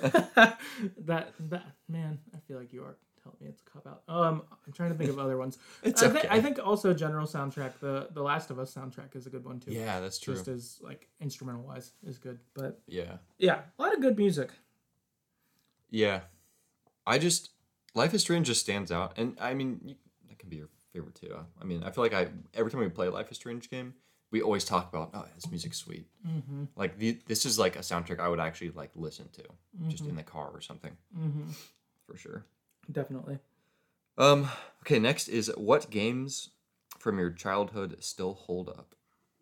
that that man, I feel like you are telling me it's a cop out. Um, I'm trying to think of other ones. It's I, okay. thi- I think also general soundtrack. The the Last of Us soundtrack is a good one too. Yeah, that's true. Just as like instrumental wise is good, but Yeah. yeah, a lot of good music. Yeah. I just Life is Strange just stands out, and I mean you, that can be your favorite too. I mean, I feel like I every time we play a Life is Strange game, we always talk about oh this music's sweet. Mm-hmm. Like the, this is like a soundtrack I would actually like listen to just Mm-hmm. in the car or something Mm-hmm. for sure. Definitely. Um. Okay. Next is what games from your childhood still hold up?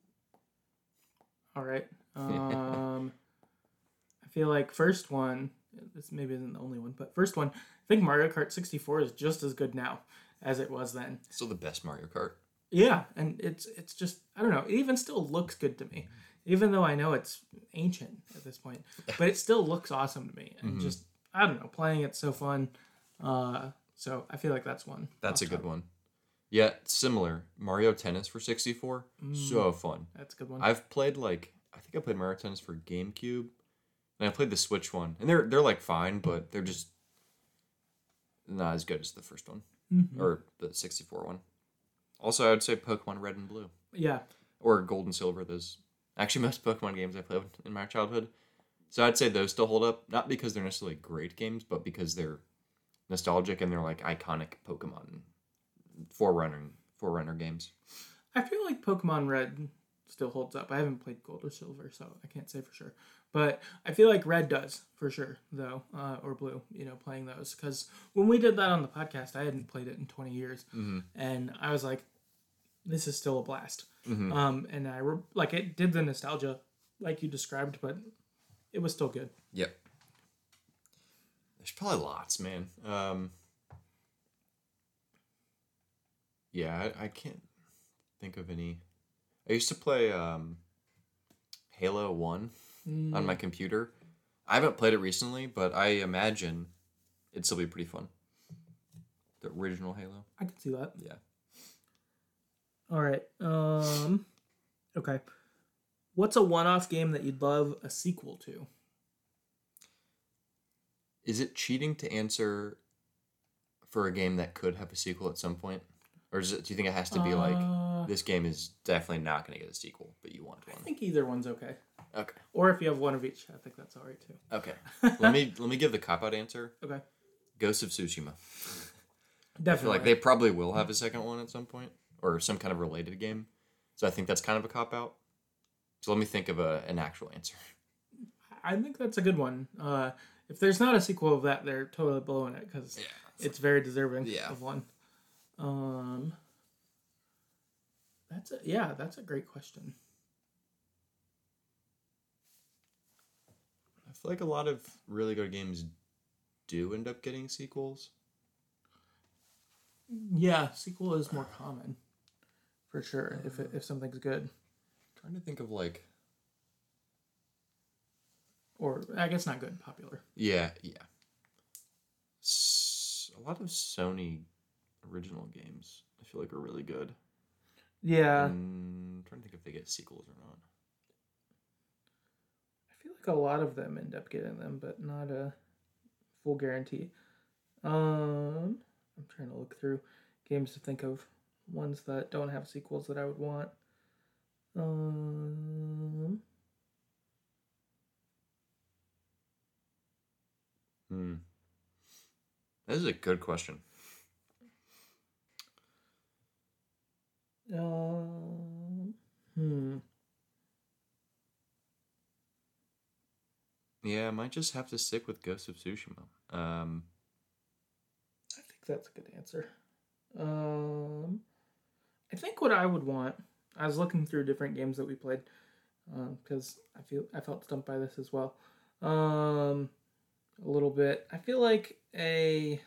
All right. Um, I feel like first one. This maybe isn't the only one, but first one. I think Mario Kart sixty-four is just as good now as it was then. Still the best Mario Kart. Yeah, and it's it's just I don't know. It even still looks good to me, even though I know it's ancient at this point. But it still looks awesome to me, and Mhm. just I don't know, playing it's so fun. Uh, so I feel like that's one. That's a off good top. one. Yeah, similar. Mario Tennis for sixty-four. So fun. That's a good one. I've played like I think I played Mario Tennis for GameCube, and I played the Switch one, and they're they're like fine, but they're just not as good as the first one Mhm. or the sixty-four one. Also, I would say Pokemon Red and Blue Yeah, or Gold and Silver. Those actually most Pokemon games I played in my childhood. So I'd say those still hold up, not because they're necessarily great games, but because they're nostalgic and they're like iconic Pokemon forerunner forerunner games. I feel like Pokemon Red still holds up. I haven't played Gold or Silver, so I can't say for sure. But I feel like Red does for sure, though, uh, or Blue. You know, playing those because when we did that on the podcast, I hadn't played it in twenty years, Mm-hmm. and I was like, "This is still a blast." Mm-hmm. Um, and I re- like it did the nostalgia, like you described, but it was still good. Yep. There's probably lots, man. Um, yeah, I, I can't think of any. I used to play um, Halo one on my computer. I haven't played it recently, but I imagine it'd still be pretty fun. The original Halo. I can see that. Yeah. All right. Um, okay. What's a one-off game that you'd love a sequel to? Is it cheating to answer for a game that could have a sequel at some point? Or is it, do you think it has to be like, Uh, this game is definitely not going to get a sequel, but you want I one? think either one's okay. Okay. Or if you have one of each, I think that's all right too. Okay. let me let me give the cop out answer. Okay. Ghost of Tsushima. I feel Definitely. like they probably will have a second one at some point, or some kind of related game. So I think that's kind of a cop out. So let me think of a, an actual answer. I think that's a good one. Uh, if there's not a sequel of that, they're totally blowing it because it's very deserving Yeah. of one. Um, that's a, yeah, that's a great question. feel like a lot of really good games do end up getting sequels. Yeah, sequel is more common, for sure. Uh, if it, if something's good. I'm trying to think of like. Or I guess not good, popular. Yeah, yeah. S- a lot of Sony original games I feel like are really good. Yeah. I'm trying to think if they get sequels or not. I feel like a lot of them end up getting them, but not a full guarantee. Um, I'm trying to look through games to think of ones that don't have sequels that I would want. Um. Hmm. This is a good question. Um. Hmm. Yeah, I might just have to stick with Ghost of Tsushima. Um. I think that's a good answer. Um. I think what I would want. I was looking through different games that we played, because um, I feel I felt stumped by this as well. Um. A little bit. I feel like a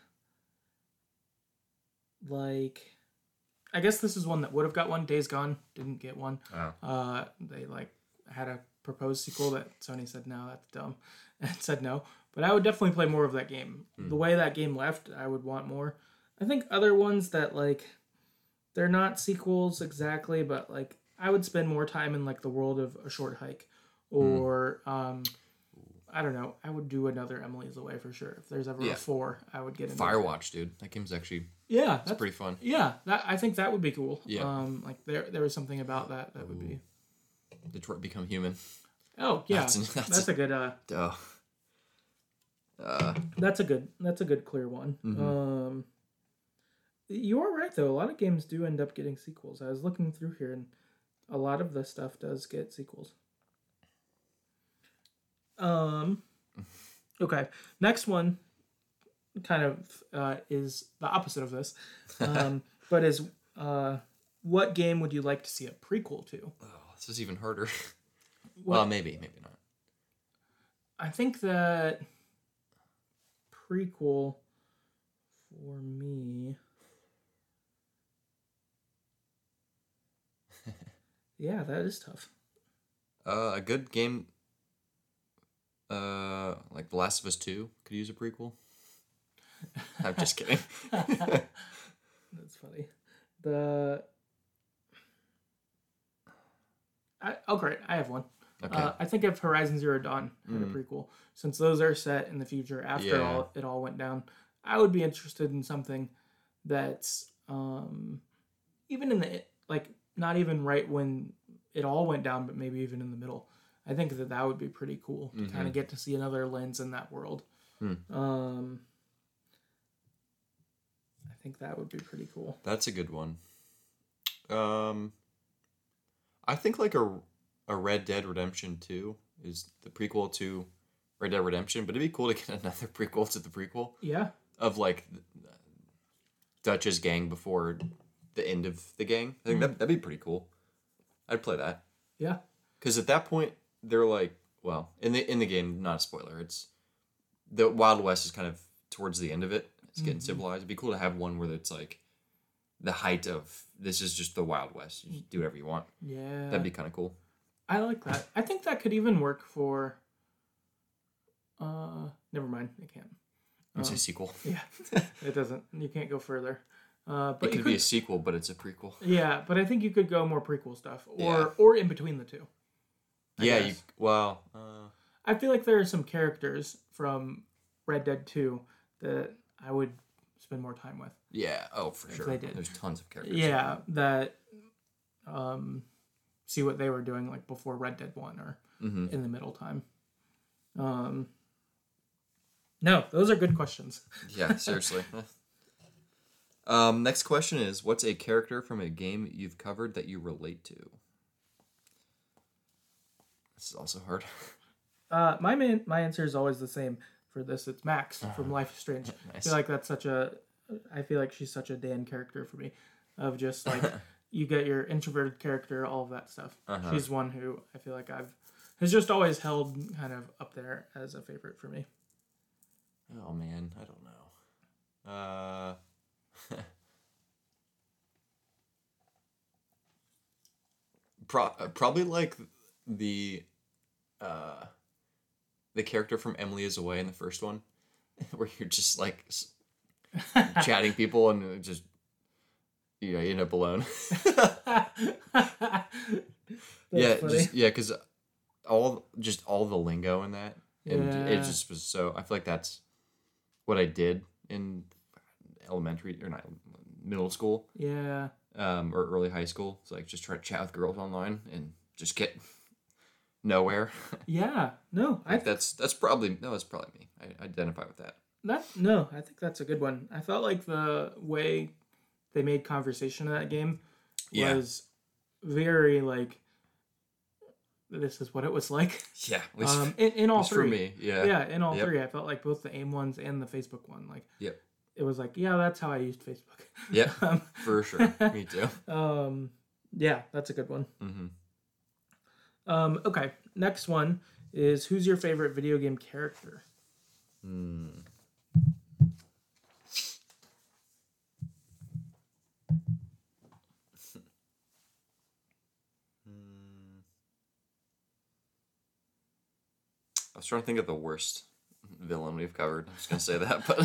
like I guess this is one that would have got one. Days Gone didn't get one. Oh. Uh, they like had a proposed sequel that Sony said no, that's dumb, and said no. But I would definitely play more of that game. Mm. The way that game left, I would want more. I think other ones that like they're not sequels exactly, but like I would spend more time in like the world of A Short Hike, or mm. um. I don't know. I would do another Emily's Away for sure. If there's ever yeah. a four, I would get into Firewatch, dude. That game's actually yeah, that's pretty fun. Yeah, that I think that would be cool. Yeah, um, like there there was something about that that Ooh. would be Detroit Become Human. Oh yeah, that's, that's, that's a, a good. Uh, uh, uh, that's a good. That's a good clear one. Mm-hmm. Um, you are right though. A lot of games do end up getting sequels. I was looking through here, and a lot of the stuff does get sequels. Um, okay. Next one kind of uh, is the opposite of this, um, but is uh, what game would you like to see a prequel to? Oh, this is even harder. Well, maybe, maybe not. I think that prequel for me. Yeah, that is tough. Uh, a good game. Uh, like The Last of Us two could use a prequel. I'm just kidding. That's funny. The I, oh great, I have one. Okay. Uh, I think if Horizon Zero Dawn had mm. a prequel, since those are set in the future after yeah. all it all went down, I would be interested in something that's um, even in the like not even right when it all went down, but maybe even in the middle. I think that that would be pretty cool to mm-hmm. kind of get to see another lens in that world. Hmm. Um, I think that would be pretty cool. That's a good one. Um, I think like a, a Red Dead Redemption two is the prequel to Red Dead Redemption, but it'd be cool to get another prequel to the prequel. Yeah. Of like Dutch's gang before the end of the gang. I think mm. that, that'd be pretty cool. I'd play that. Yeah. Because at that point, they're like, well, in the in the game, not a spoiler. It's the Wild West is kind of towards the end of it. It's getting mm-hmm. civilized. It'd be cool to have one where it's like the height of this is just the Wild West. You just do whatever you want. Yeah, that'd be kind of cool. I like that. I think that could even work for. Uh, never mind. It can't. It's um, a sequel. Yeah, it doesn't. You can't go further. Uh, but it could, could be a sequel, but it's a prequel. Yeah, but I think you could go more prequel stuff, or yeah. or in between the two. I yeah, you, well... Uh... I feel like there are some characters from Red Dead two that I would spend more time with. Yeah, oh, for sure. They did. There's tons of characters. Yeah, that... Um, see what they were doing like before Red Dead one or mm-hmm. in the middle time. Um, no, those are good questions. Yeah, seriously. um, next question is, what's a character from a game you've covered that you relate to? This is also hard. Uh, my man, my answer is always the same for this. It's Max uh, from Life is Strange. Nice. I feel like that's such a. I feel like she's such a Dan character for me, of just like you get your introverted character, all of that stuff. Uh-huh. She's one who I feel like I've has just always held kind of up there as a favorite for me. Oh man, I don't know. Uh, Pro- probably like the uh, the character from Emily is Away in the first one, where you're just like chatting people and just you know you end up alone. yeah, funny. just yeah, because all just all the lingo in that, and Yeah. it just was so. I feel like that's what I did in elementary or not middle school, Yeah. um, or early high school. It's like just try to chat with girls online and just get nowhere. Yeah. No, I Like that's that's probably no, that's probably me. I identify with that. that no, I think that's a good one. I felt like the way they made conversation in that game Yeah. was very like this is what it was like. Yeah, at least, Um, in, in at all least three. for me. Yeah. Yeah, in all Yep. three, I felt like both the AIM ones and the Facebook one. Like, Yep. it was like, yeah, that's how I used Facebook. Yeah. um, For sure. Me too. um, yeah, that's a good one. Mm-hmm. Um, okay, next one is who's your favorite video game character? Hmm. I was trying to think of the worst villain we've covered. I'm just gonna say that, but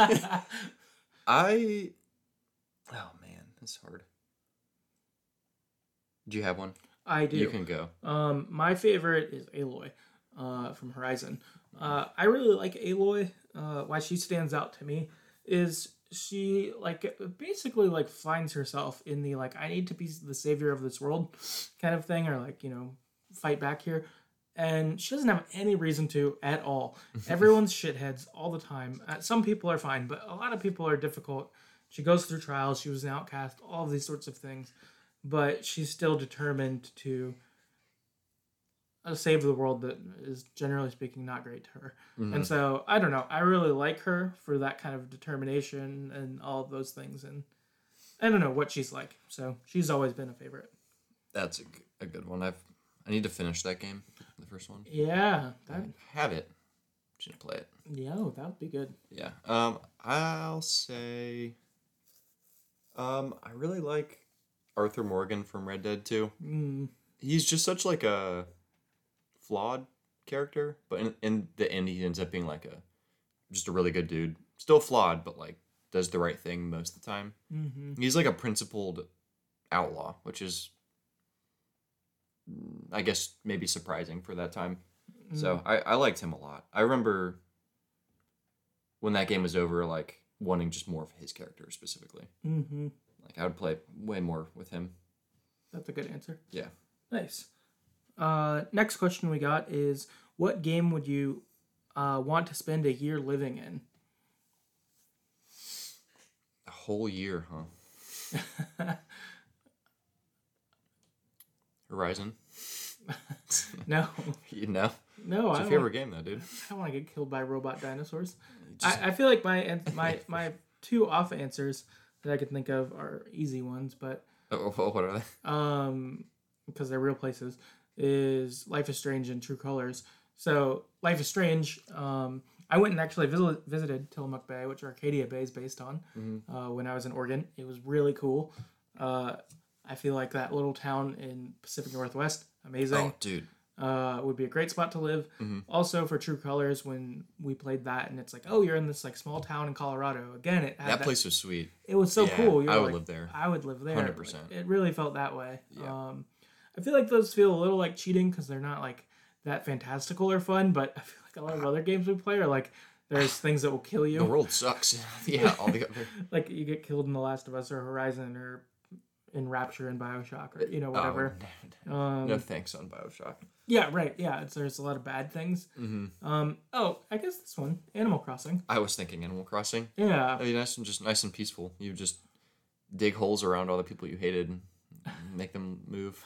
I. Oh man, that's hard. Do you have one? I do. You can go. Um, my favorite is Aloy, uh, from Horizon. Uh, I really like Aloy. Uh, why she stands out to me is she like basically like finds herself in the like I need to be the savior of this world kind of thing, or like you know fight back here, and she doesn't have any reason to at all. Everyone's shitheads all the time. Uh, some people are fine, but a lot of people are difficult. She goes through trials. She was an outcast. All of these sorts of things. But she's still determined to uh, save the world that is, generally speaking, not great to her. Mm-hmm. And so, I don't know. I really like her for that kind of determination and all of those things. And I don't know what she's like. So, she's always been a favorite. That's a, g- a good one. I've I need to finish that game, the first one. Yeah. That, I have it. Should play it. yeah, that would be good. Yeah. Um. I'll say. Um. I really like Arthur Morgan from Red Dead two. Mm, He's just such like a flawed character, but in, in the end, he ends up being like a just a really good dude. Still flawed, but like does the right thing most of the time. hmm He's like a principled outlaw, which is, mm, I guess, maybe surprising for that time. So I, I liked him a lot. I remember when that game was over, like wanting just more of his character specifically. hmm Like I would play way more with him. That's a good answer. Yeah. Nice. Uh, next question we got is what game would you uh, want to spend a year living in? A whole year, huh? Horizon. No. You know? No, It's I your don't, favorite game, though, dude. I don't want to get killed by robot dinosaurs. Just- I, I feel like my an- my my two off answers that I could think of are easy ones, but Oh, oh, what are they? um, because they're real places, is Life is Strange and True Colors. So Life is Strange, um, I went and actually visited, visited Tillamook Bay, which Arcadia Bay is based on, Mm-hmm. uh, when I was in Oregon. It was really cool. Uh, I feel like that little town in Pacific Northwest, amazing. Oh, dude. Uh, would be a great spot to live. Mhm. Also for True Colors, when we played that, and it's like, oh, you're in this like small town in Colorado. Again, it had That that, place was sweet. It was so Yeah, cool. You're I would like, live there. I would live there. one hundred percent. Like, it really felt that way. Yeah. Um, I feel like those feel a little like cheating because they're not like that fantastical or fun. But I feel like a lot of other games we play are like there's things that will kill you. The world sucks. Yeah, altogether. Like you get killed in The Last of Us or Horizon or in Rapture and Bioshock or you know whatever. Oh, Um, no thanks on Bioshock. Yeah, right. Yeah, it's, there's a lot of bad things. Mm-hmm. Um, oh, I guess this one, Animal Crossing. I was thinking Animal Crossing. Yeah, I mean, nice and just nice and peaceful. You just dig holes around all the people you hated and make them move.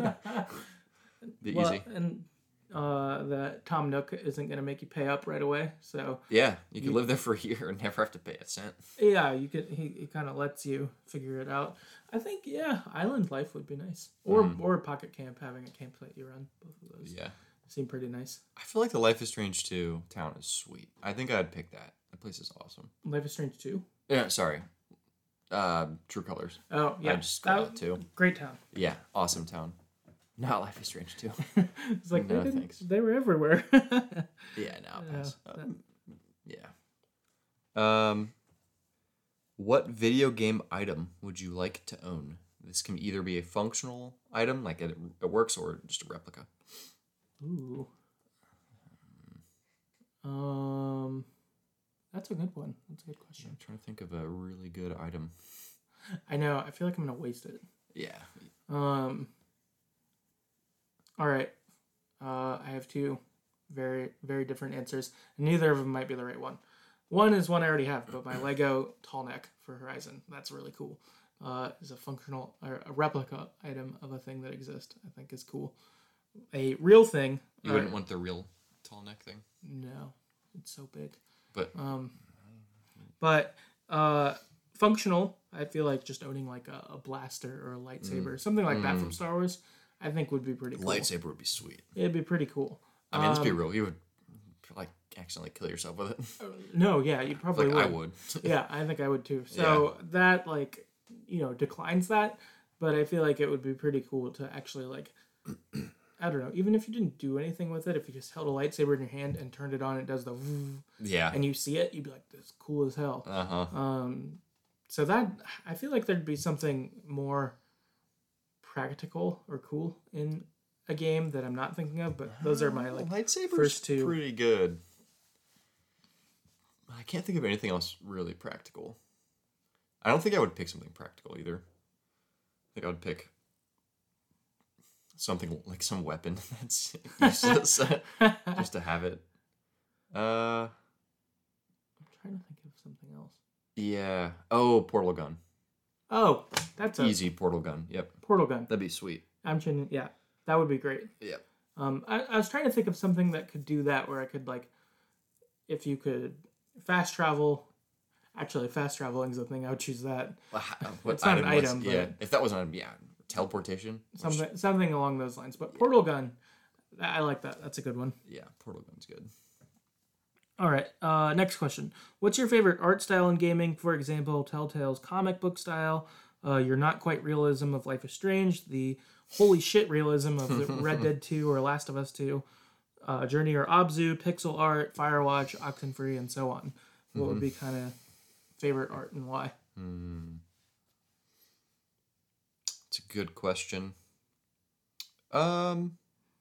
Be well, easy. and uh, that Tom Nook isn't going to make you pay up right away. So Yeah, you can live there for a year and never have to pay a cent. yeah, you could. He, he kind of lets you figure it out. I think yeah, island life would be nice, or Mhm. or Pocket Camp having a campsite you run. Both of those. Yeah. seem pretty nice. I feel like the Life is Strange two town is sweet. I think I'd pick that. That place is awesome. Life is Strange two? Yeah, sorry. Uh, True Colors. Oh, yeah. I just got that too. Great town. Yeah, awesome town. Not Life is Strange two. It's like, no, they, thanks. they were everywhere. Yeah, no, pass. Yeah, Um, yeah. Um, what video game item would you like to own? This can either be a functional item, like it, it works, or just a replica. Ooh. Um, that's a good one. That's a good question. I'm trying to think of a really good item. I know. I feel like I'm gonna waste it. Yeah. Um. All right. Uh, I have two very very different answers, and neither of them might be the right one. One is one I already have, but my Lego tall neck for Horizon. That's really cool. Uh, is a functional or a replica item of a thing that exists. I think is cool. A real thing. You uh, wouldn't want the real tall neck thing? No, it's so big. But Um, but uh, functional. I feel like just owning like a, a blaster or a lightsaber, something like that from Star Wars. I think would be pretty cool. lightsaber would be sweet. It'd be pretty cool. I mean, let's be Um, real. You would like accidentally kill yourself with it. No, yeah, you probably Like would. I would. Yeah, I think I would too. So that like you know declines that, but I feel like it would be pretty cool to actually like I don't know, even if you didn't do anything with it, if you just held a lightsaber in your hand and turned it on, it does the Yeah. and you see it, you'd be like, "This is cool as hell." Uh huh. Um, so that I feel like there'd be something more practical or cool in a game that I'm not thinking of, but those are my like lightsaber's first two. pretty good. I can't think of anything else really practical. I don't think I would pick something practical either. I think I would pick something like some weapon that's useless just to have it. Uh, I'm trying to think of something else. yeah. Oh, portal gun. Oh, that's a Easy portal gun. Yep. portal gun. That'd be sweet. I'm trying. Yeah, that would be great. Yep. Um, I, I was trying to think of something that could do that, where I could like, if you could fast travel. Actually, fast traveling is the thing. I would choose that. Well, how- what It's not an was- item, Yeah. but- If that wasn't, yeah, teleportation. which- Something something along those lines. But portal gun, I like that. That's a good one. Yeah, portal gun's good. All right. Uh, next question. What's your favorite art style in gaming? For example, Telltale's comic book style. Uh, your not quite realism of Life is Strange. The holy shit realism of the Red Dead two or Last of Us two. Uh, Journey or Abzu, pixel art, Firewatch, Oxenfree, and so on. What would be kind of favorite art and why? It's a good question. Um,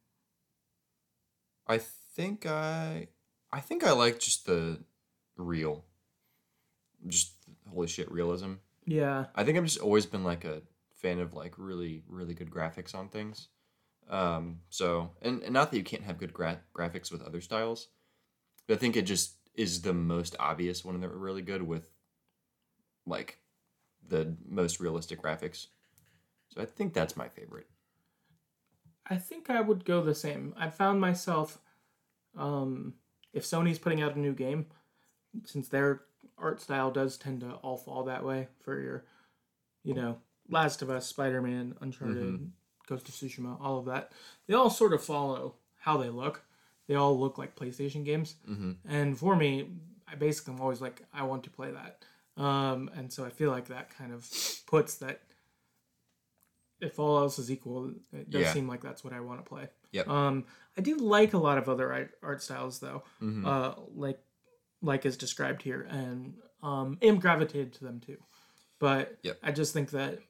I think I, I think I like just the real, just holy shit realism. Yeah. I think I've just always been like a fan of like really really good graphics on things. Um, so and, and not that you can't have good gra- graphics with other styles, but I think it just is the most obvious when they're really good with like the most realistic graphics. So I think that's my favorite. I think I would go the same. I found myself, um, if Sony's putting out a new game, since their art style does tend to all fall that way for your, you know, Last of Us, Spider-Man, Uncharted, Mm-hmm. Ghost of Tsushima, all of that, they all sort of follow how they look. They all look like PlayStation games. Mm-hmm. And for me, I basically am always like, I want to play that. Um, and so I feel like that kind of puts that, if all else is equal, it does Yeah. seem like that's what I want to play. Yep. Um, I do like a lot of other art, art styles though, Mm-hmm. uh, like like is described here, and um, am gravitated to them too. But Yep. I just think that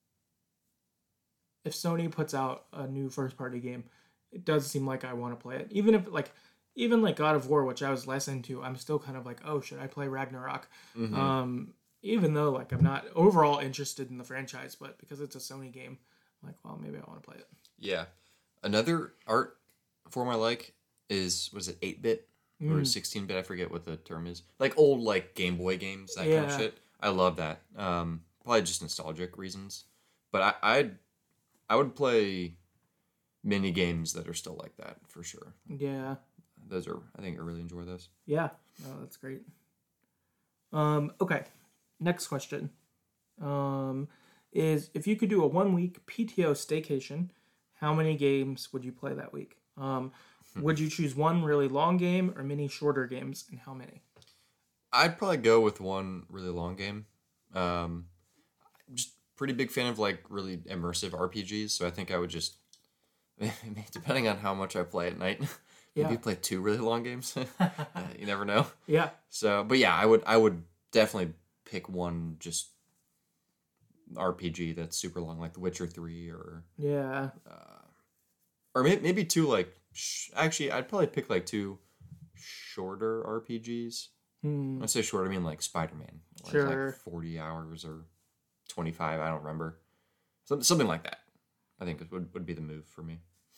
if Sony puts out a new first party game, it does seem like I want to play it. Even if like even like God of War, which I was less into, I'm still kind of like, oh, should I play Ragnarok? Mm-hmm. Um, even though like I'm not overall interested in the franchise, but because it's a Sony game, I'm like, well, maybe I want to play it. Yeah. Another art form I like is, what is it, eight bit or Mm. sixteen bit? I forget what the term is. Like old like Game Boy games, that kind Yeah. of shit. I love that. Um, probably just nostalgic reasons. But I I'd, I would play mini games that are still like that for sure. Yeah. Those are, I think I really enjoy those. Yeah, no, that's great. Um, okay, next question um, is if you could do a one week P T O staycation, how many games would you play that week? Um, Would you choose one really long game or many shorter games, and how many? I'd probably go with one really long game. Um, just pretty big fan of like really immersive R P Gs, so I think I would just, depending on how much I play at night, Yeah. maybe play two really long games. Uh, you never know. Yeah. So, but yeah, I would I would definitely pick one just R P G that's super long, like The Witcher three, or Yeah. or maybe, maybe two like sh- actually I'd probably pick like two shorter R P Gs. Hmm. When I say short, I mean like Spider Man, like, Sure. like forty hours or twenty five. I don't remember, something something like that. I think it would would be the move for me.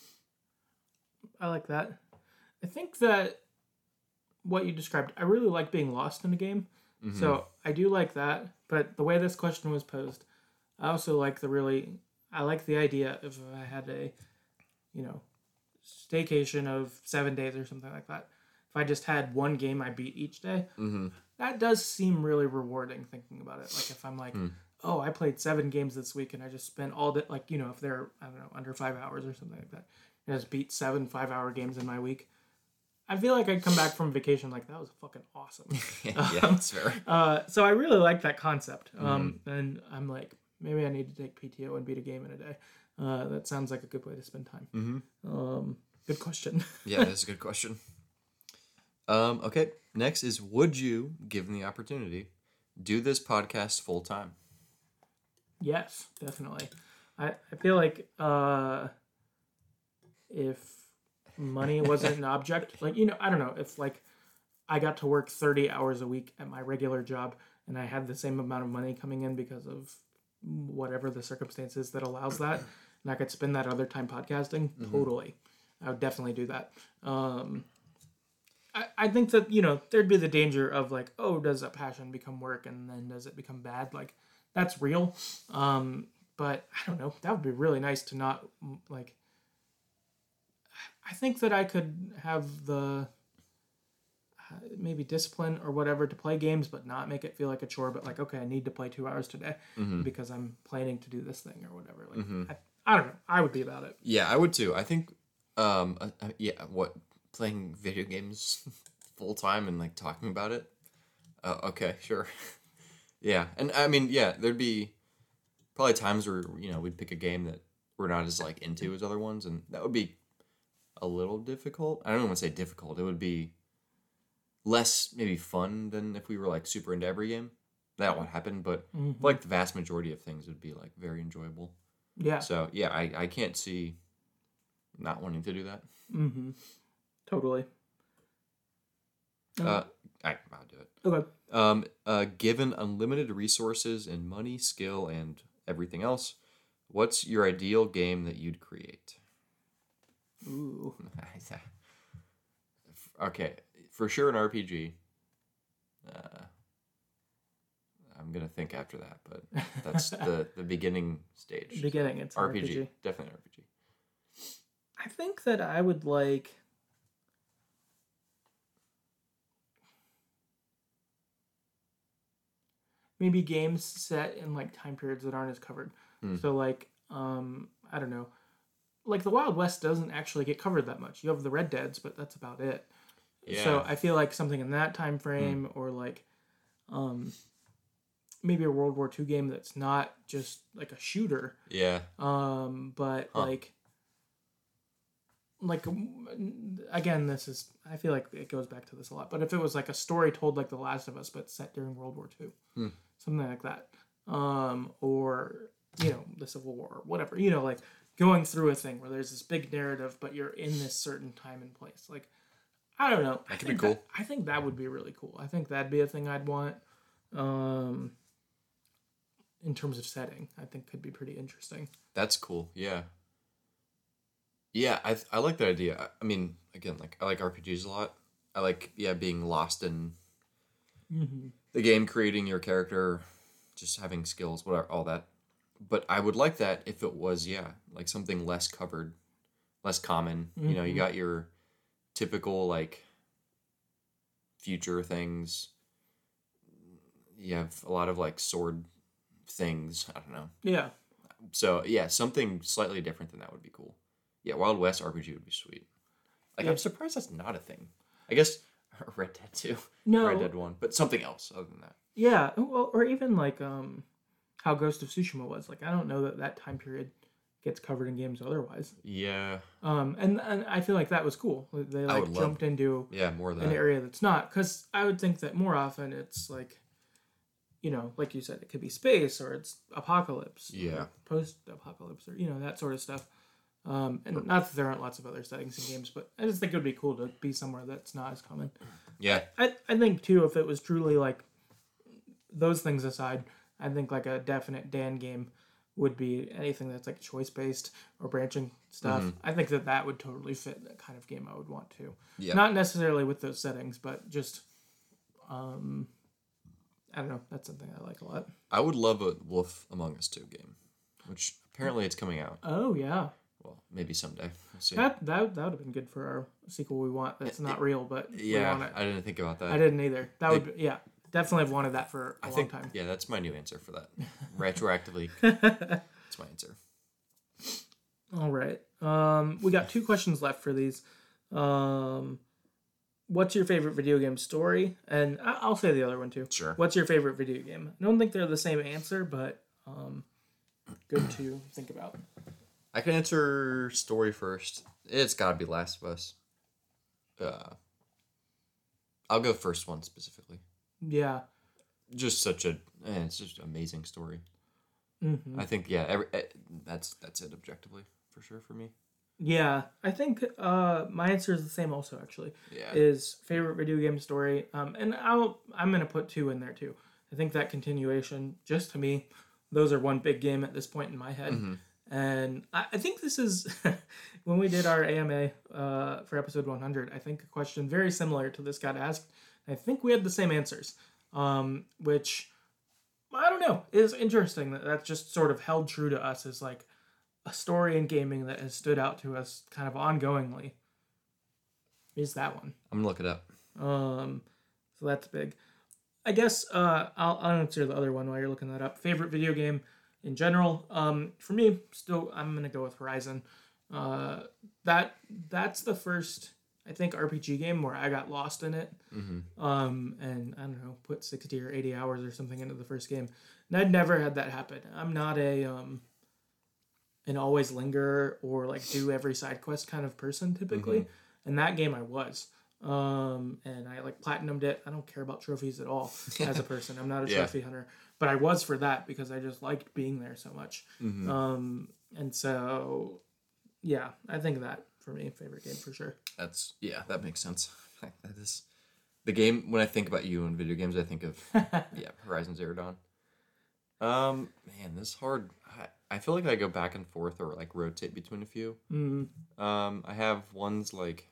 I like that. I think that what you described, I really like being lost in a game. Mm-hmm. So I do like that. But the way this question was posed, I also like the really, I like the idea of if I had a, you know, staycation of seven days or something like that. If I just had one game I beat each day, Mm-hmm. that does seem really rewarding thinking about it. Like if I'm like, Hmm. oh, I played seven games this week and I just spent all day, like, you know, if they're, I don't know, under five hours or something like that, I just beat seven five hour games in my week. I feel like I'd come back from vacation like, that was fucking awesome. Yeah, that's fair. Uh, so I really like that concept. Um, and I'm like, maybe I need to take P T O and beat a game in a day. Uh, that sounds like a good way to spend time. Mm-hmm. Um, good question. Yeah, that's a good question. Um, okay, next is, would you, given the opportunity, do this podcast full time? Yes, definitely. I, I feel like uh, if money wasn't an object, like, you know, I don't know, if like I got to work thirty hours a week at my regular job and I had the same amount of money coming in because of whatever the circumstances that allows that, and I could spend that other time podcasting, Mm-hmm. totally. I would definitely do that. Um, I, I think that, you know, there'd be the danger of like, oh, does a passion become work and then does it become bad? Like, that's real. Um, but I don't know. That would be really nice to not, like, I think that I could have the uh, maybe discipline or whatever to play games, but not make it feel like a chore. But like, okay, I need to play two hours today Mm-hmm. because I'm planning to do this thing or whatever. Like, Mm-hmm. I, I don't know. I would be about it. Yeah, I would too. I think, um, uh, uh, yeah, what, playing video games full time and like talking about it? Uh, okay, sure. Yeah, and I mean, yeah, there'd be probably times where, you know, we'd pick a game that we're not as like into as other ones, and that would be a little difficult. I don't want to say difficult. It would be less maybe fun than if we were like super into every game. That won't happen, but Mhm. like the vast majority of things would be like very enjoyable. Yeah. So yeah, I, I can't see not wanting to do that. Mm-hmm. Totally. Uh, I, I'll do it. Okay. Um, uh, given unlimited resources and money, skill, and everything else, what's your ideal game that you'd create? Ooh. Okay, for sure an R P G. Uh, I'm gonna think after that, but that's the, the beginning stage. Beginning, it's an R P G. R P G. Definitely R P G. I think that I would like. Maybe games set in like time periods that aren't as covered. Hmm. So like, um, I don't know, like the Wild West doesn't actually get covered that much. You have the Red Deads, but that's about it. Yeah. So I feel like something in that time frame, or like, um, maybe a World War Two game that's not just like a shooter, Yeah. um, but Huh. like, like um, again, this is I feel like it goes back to this a lot. But if it was like a story told like The Last of Us, but set during World War Two, Hmm. something like that, um, or you know the Civil War, or whatever, you know, like going through a thing where there's this big narrative, but you're in this certain time and place, like. I don't know. That I could be think cool. I think that would be really cool. I think that'd be a thing I'd want. Um, in terms of setting, I think could be pretty interesting. That's cool. Yeah. Yeah, I I like that idea. I, I mean, again, like I like R P Gs a lot. I like yeah being lost in Mm-hmm. the game, creating your character, just having skills, whatever, all that. But I would like that if it was yeah like something less covered, less common. You know, you Mhm. got your typical like future things. You have a lot of like sword things. I don't know. Yeah. So yeah, something slightly different than that would be cool. Yeah, Wild West R P G would be sweet. Like Yeah. I'm surprised that's not a thing. I guess Red Dead two, No. Red Dead one, but something else other than that. Yeah, well, or even like um, how Ghost of Tsushima was. Like I don't know that that time period gets covered in games otherwise. Yeah, Um, and, and I feel like that was cool. They like would love- jumped into yeah, more of an that. area that's not, because I would think that more often it's like, you know, like you said, it could be space or it's apocalypse, Yeah. post-apocalypse, or you know that sort of stuff. Um, and not that there aren't lots of other settings in games, but I just think it would be cool to be somewhere that's not as common. Yeah, I I think too, if it was truly like those things aside, I think like a definite Dan game would be anything that's like choice based or branching stuff. I think that that would totally fit that kind of game I would want to. Yeah. Not necessarily with those settings, but just, um, I don't know. That's something I like a lot. I would love a Wolf Among Us two game, which apparently it's coming out. Oh yeah, Well, maybe someday. We'll see. that that that would have been good for our sequel we want. That's not real, but we yeah, want it. I didn't think about that. I didn't either. That would be, yeah, definitely have wanted that for a I long think time. yeah, that's my new answer for that. Retroactively, that's my answer. All right. Um, we got two questions left for these. Um, what's your favorite video game story? And I- I'll say the other one too. Sure. What's your favorite video game? I don't think they're the same answer, but um, good to think about. I can answer story first. It's got to be Last of Us. Uh, I'll go first one specifically. Yeah. Just such a, eh, it's just an amazing story. Mm-hmm. I think yeah, every, eh, that's that's it objectively for sure for me. Yeah. I think uh, my answer is the same also, actually. Yeah. Is favorite video game story. Um, and I'll, I'm going to put two in there too. I think that continuation, just to me, those are one big game at this point in my head. Mm-hmm. And I, I think this is, when we did our A M A uh, for episode one hundred, I think a question very similar to this got asked. I think we had the same answers, um, which, I don't know, is interesting that that's just sort of held true to us as like a story in gaming that has stood out to us kind of ongoingly. Is that one. I'm gonna look it up. Um, so that's big. I guess uh, I'll, I'll answer the other one while you're looking that up. Favorite video game in general, um, for me, still I'm gonna go with Horizon. Uh, that that's the first, I think, R P G game where I got lost in it. Mm-hmm. Um, and I don't know, put sixty or eighty hours or something into the first game, and I'd never had that happen. I'm not a um, an always linger or like do every side quest kind of person typically. Mm-hmm. In that game, I was. Um, and I like platinumed it. I don't care about trophies at all as a person. I'm not a Yeah. trophy hunter, but I was for that because I just liked being there so much. Mm-hmm. Um, and so, yeah, I think that for me, favorite game for sure. That's yeah, that makes sense. That is the game. When I think about you in video games, I think of yeah, Horizon Zero Dawn. Um, man, this is hard. I, I feel like I go back and forth or like rotate between a few. Mm, Um, I have ones like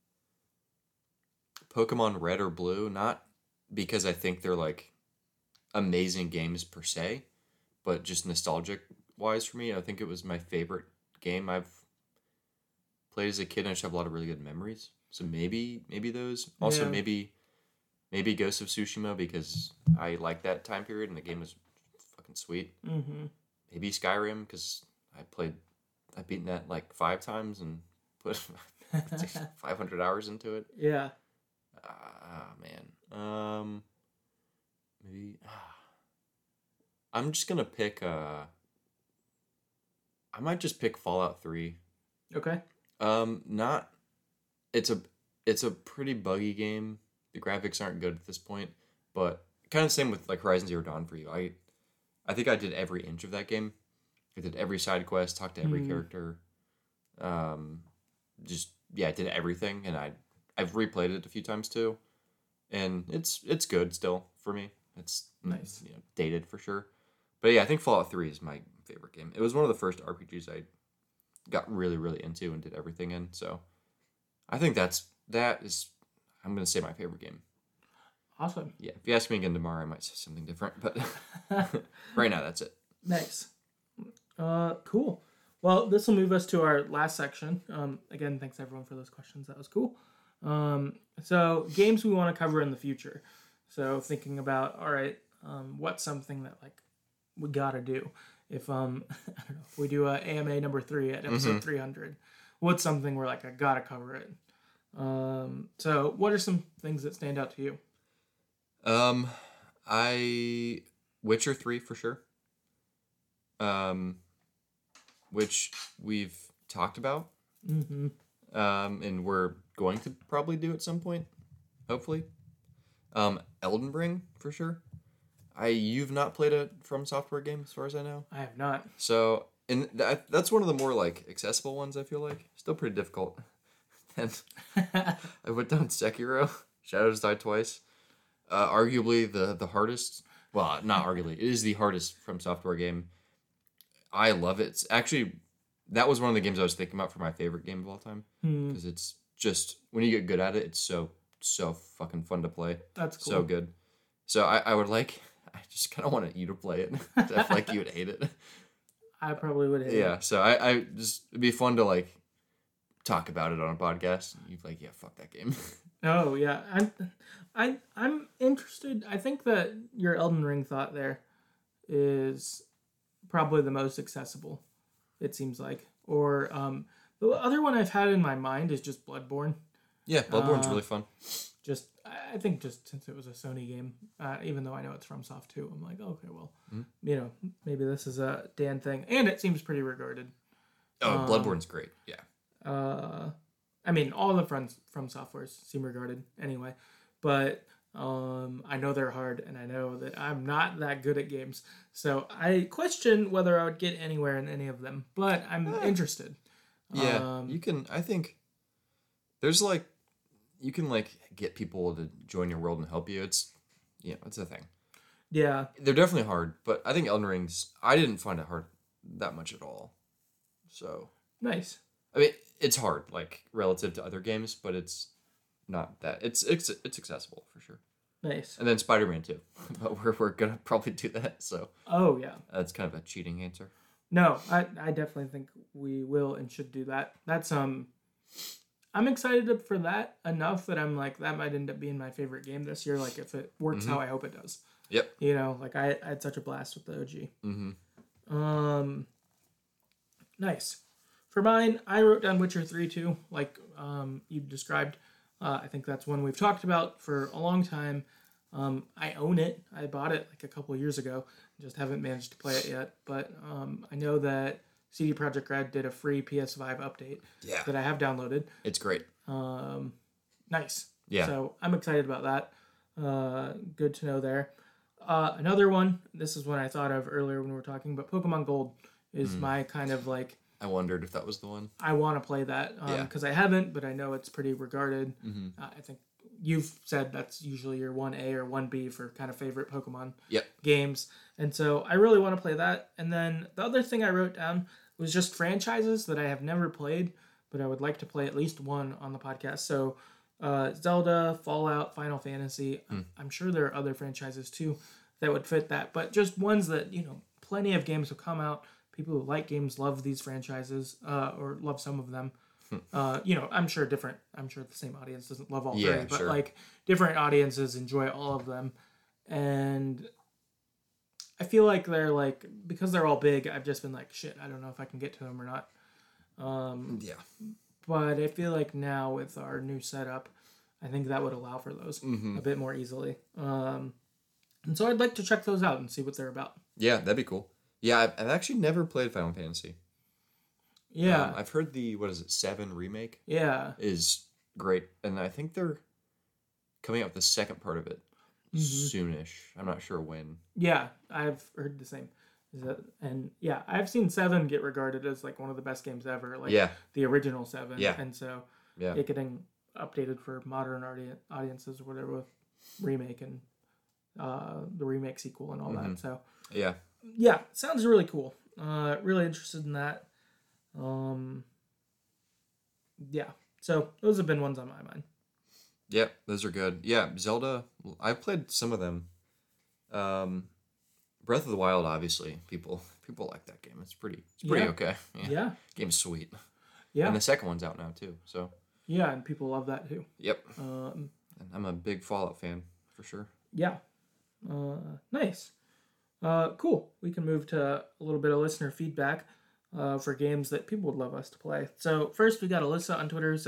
Pokemon Red or Blue, not because I think they're like amazing games per se, but just nostalgic wise for me. I think it was my favorite game I've played as a kid, and I just have a lot of really good memories. So maybe maybe those. Also Yeah. maybe maybe Ghost of Tsushima because I like that time period and the game was fucking sweet. mm-hmm. Maybe Skyrim because I played I've beaten that like five times and put five hundred hours into it. Yeah. Ah, man. Um, maybe. Ah. I'm just gonna pick. Uh, I might just pick Fallout Three. Okay. Um, not. It's a. It's a pretty buggy game. The graphics aren't good at this point, but kind of same with like Horizon Zero Dawn for you. I, I think I did every inch of that game. I did every side quest, talked to every Mm. character. Um, just yeah, I did everything, and I. I've replayed it a few times too, and it's it's good still for me. It's Nice. you know, dated for sure, but yeah, I think Fallout Three is my favorite game. It was one of the first R P Gs I got really really into and did everything in. So I think that's that is I'm gonna say my favorite game. Awesome. Yeah, if you ask me again tomorrow, I might say something different, but right now that's it. Nice. Uh, cool. Well, this will move us to our last section. Um, again, thanks everyone for those questions. That was cool. Um, so games we want to cover in the future. So thinking about, all right, um, what's something that like we gotta do? If um, I don't know, if we do a A M A number three at episode Mhm. three hundred, what's something we're like I gotta cover it? Um, so, what are some things that stand out to you? Um, I Witcher three for sure. Um, which we've talked about. Mm-hmm. Um, and we're going to probably do at some point, hopefully. Um, Elden Ring for sure. I you've not played a From Software game as far as I know. I have not. So, and that, that's one of the more like accessible ones. I feel like still pretty difficult. And I went down Sekiro, Shadows Die Twice. Uh, arguably the the hardest. Well, not arguably, it is the hardest From Software game. I love it. It's actually that was one of the games I was thinking about for my favorite game of all time because Hmm. it's just when you get good at it, it's so so fucking fun to play. That's cool. So good. So I, I would like. I just kind of wanted you to play it. I feel like you would hate it. I probably would hate it. Yeah. So I, I just it'd be fun to like talk about it on a podcast. You'd be like, yeah, fuck that game. Oh yeah, I'm, I I'm interested. I think that your Elden Ring thought there is probably the most accessible. It seems like, or um, the other one I've had in my mind is just Bloodborne. Yeah, Bloodborne's Uh, really fun. Just I I think just since it was a Sony game, uh, even though I know it's from Soft too, I'm like, okay, well, Mhm. you know, maybe this is a Dan thing, and it seems pretty regarded. Oh, um, Bloodborne's great. Yeah. Uh, I mean, all the friends from softwares seem regarded anyway, but um, I know they're hard, and I know that I'm not that good at games, so I question whether I would get anywhere in any of them. But I'm Eh. interested. Yeah, Um, you can. I think there's like you can like get people to join your world and help you. It's yeah, it's a thing. Yeah, They're definitely hard, but I think Elden Ring's. I didn't find it hard that much at all. So nice. I mean, it's hard like relative to other games, but it's not that. It's it's it's accessible for sure. Nice. And then Spider Man too, but we're we're gonna probably do that. So Oh yeah. that's kind of a cheating answer. No, I, I definitely think we will and should do that. That's um I'm excited for that enough that I'm like that might end up being my favorite game this year, like if it works Mhm. how I hope it does. Yep. You know, like I, I had such a blast with the O G. Mm-hmm. Um nice. For mine, I wrote down Witcher three too, like um you described. Uh, I think that's one we've talked about for a long time. Um, I own it. I bought it like a couple of years ago. Just haven't managed to play it yet. But um, I know that C D Projekt Red did a free P S five update Yeah, that I have downloaded. it's great. Um, nice. Yeah. So I'm excited about that. Uh, good to know there. Uh, another one. This is one I thought of earlier when we were talking, but Pokemon Gold is Mm. my kind of like I wondered if that was the one. I want to play that Yeah. because I haven't, but I know it's pretty regarded. Mm-hmm. Uh, I think you've said that's usually your one A or one B for kind of favorite Pokemon Yep. games. And so I really want to play that. And then the other thing I wrote down was just franchises that I have never played, but I would like to play at least one on the podcast. So uh, Zelda, Fallout, Final Fantasy. Hmm. I'm sure there are other franchises too that would fit that, but just ones that, you know, plenty of games have come out. People who like games love these franchises uh, or love some of them. Uh, you know, I'm sure different. I'm sure the same audience doesn't love all Yeah, three, but sure. like different audiences enjoy all of them, and I feel like they're like because they're all big. I've just been like, shit. I don't know if I can get to them or not. Um, Yeah. but I feel like now with our new setup, I think that would allow for those Mm-hmm. a bit more easily. Um, and so I'd like to check those out and see what they're about. Yeah, that'd be cool. Yeah, I've, I've actually never played Final Fantasy. Yeah, Um, I've heard the what is it seven remake yeah. is great, and I think they're coming out with the second part of it Mhm. soonish. I'm not sure when. Yeah, I've heard the same. Is that, and yeah, I've seen Seven get regarded as like one of the best games ever, like yeah, the original Seven. Yeah. And so yeah, it getting updated for modern audi- audiences or whatever with remake and uh, the remake sequel and all Mhm. that. So yeah. yeah, sounds really cool. Uh, really interested in that. Um, yeah, so those have been ones on my mind. Yep, those are good. Yeah, Zelda. I've played some of them. Um, Breath of the Wild, obviously, people people like that game. It's pretty. It's pretty Yeah. okay. Yeah. Yeah, Game's sweet. yeah, And the second one's out now too. So yeah, and people love that too. yep, Um, and I'm a big Fallout fan for sure. Yeah. Uh, nice. Uh, cool. We can move to a little bit of listener feedback uh, for games that people would love us to play. So first, we got Alyssa on Twitter who said,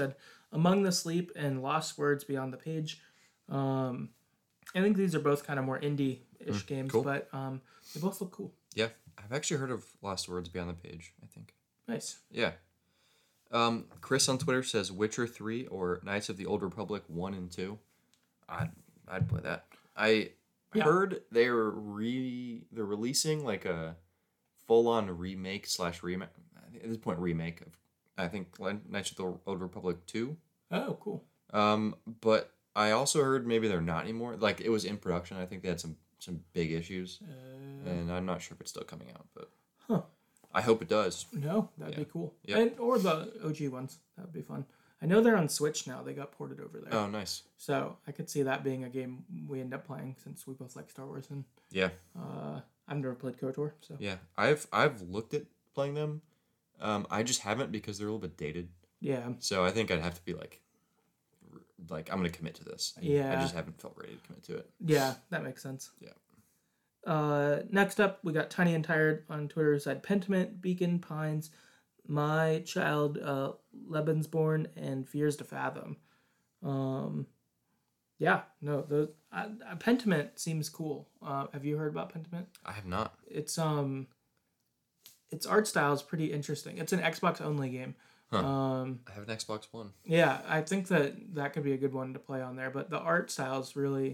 Among the Sleep and Lost Words Beyond the Page. Um, I think these are both kind of more indie-ish mm, games, cool. but um, they both look cool. Yeah, I've actually heard of Lost Words Beyond the Page, I think. Nice. Yeah. Um, Chris on Twitter says Witcher three or Knights of the Old Republic one and two. I'd, I'd play that. I yeah. heard they're re they're releasing like a full-on remake slash remake, at this point remake of, I think, Knights of the Old Republic two. Oh, cool. Um, but I also heard maybe they're not anymore. Like, it was in production. I think they had some, some big issues. Uh, and I'm not sure if it's still coming out, but huh. I hope it does. No, that'd yeah. be cool. Yep. And, or the O G ones. That would be fun. I know they're on Switch now. They got ported over there. Oh, nice. So I could see that being a game we end up playing since we both like Star Wars. And yeah. Uh, I've never played KOTOR, so. Yeah, I've I've looked at playing them. Um, I just haven't because they're a little bit dated. Yeah. So I think I'd have to be like, like I'm gonna commit to this. Yeah. I just haven't felt ready to commit to it. Yeah, that makes sense. Yeah. Uh, next up, we got Tiny and Tired on Twitter. Said Pentiment, Beacon, Pines, My Child, uh, Lebensborn, and Fears to Fathom. Um, yeah, no, those uh, Pentiment seems cool. Uh, have you heard about Pentiment? I have not. It's um, its art style is pretty interesting. It's an Xbox only game. Huh. Um, I have an Xbox One. Yeah, I think that that could be a good one to play on there. But the art style is really,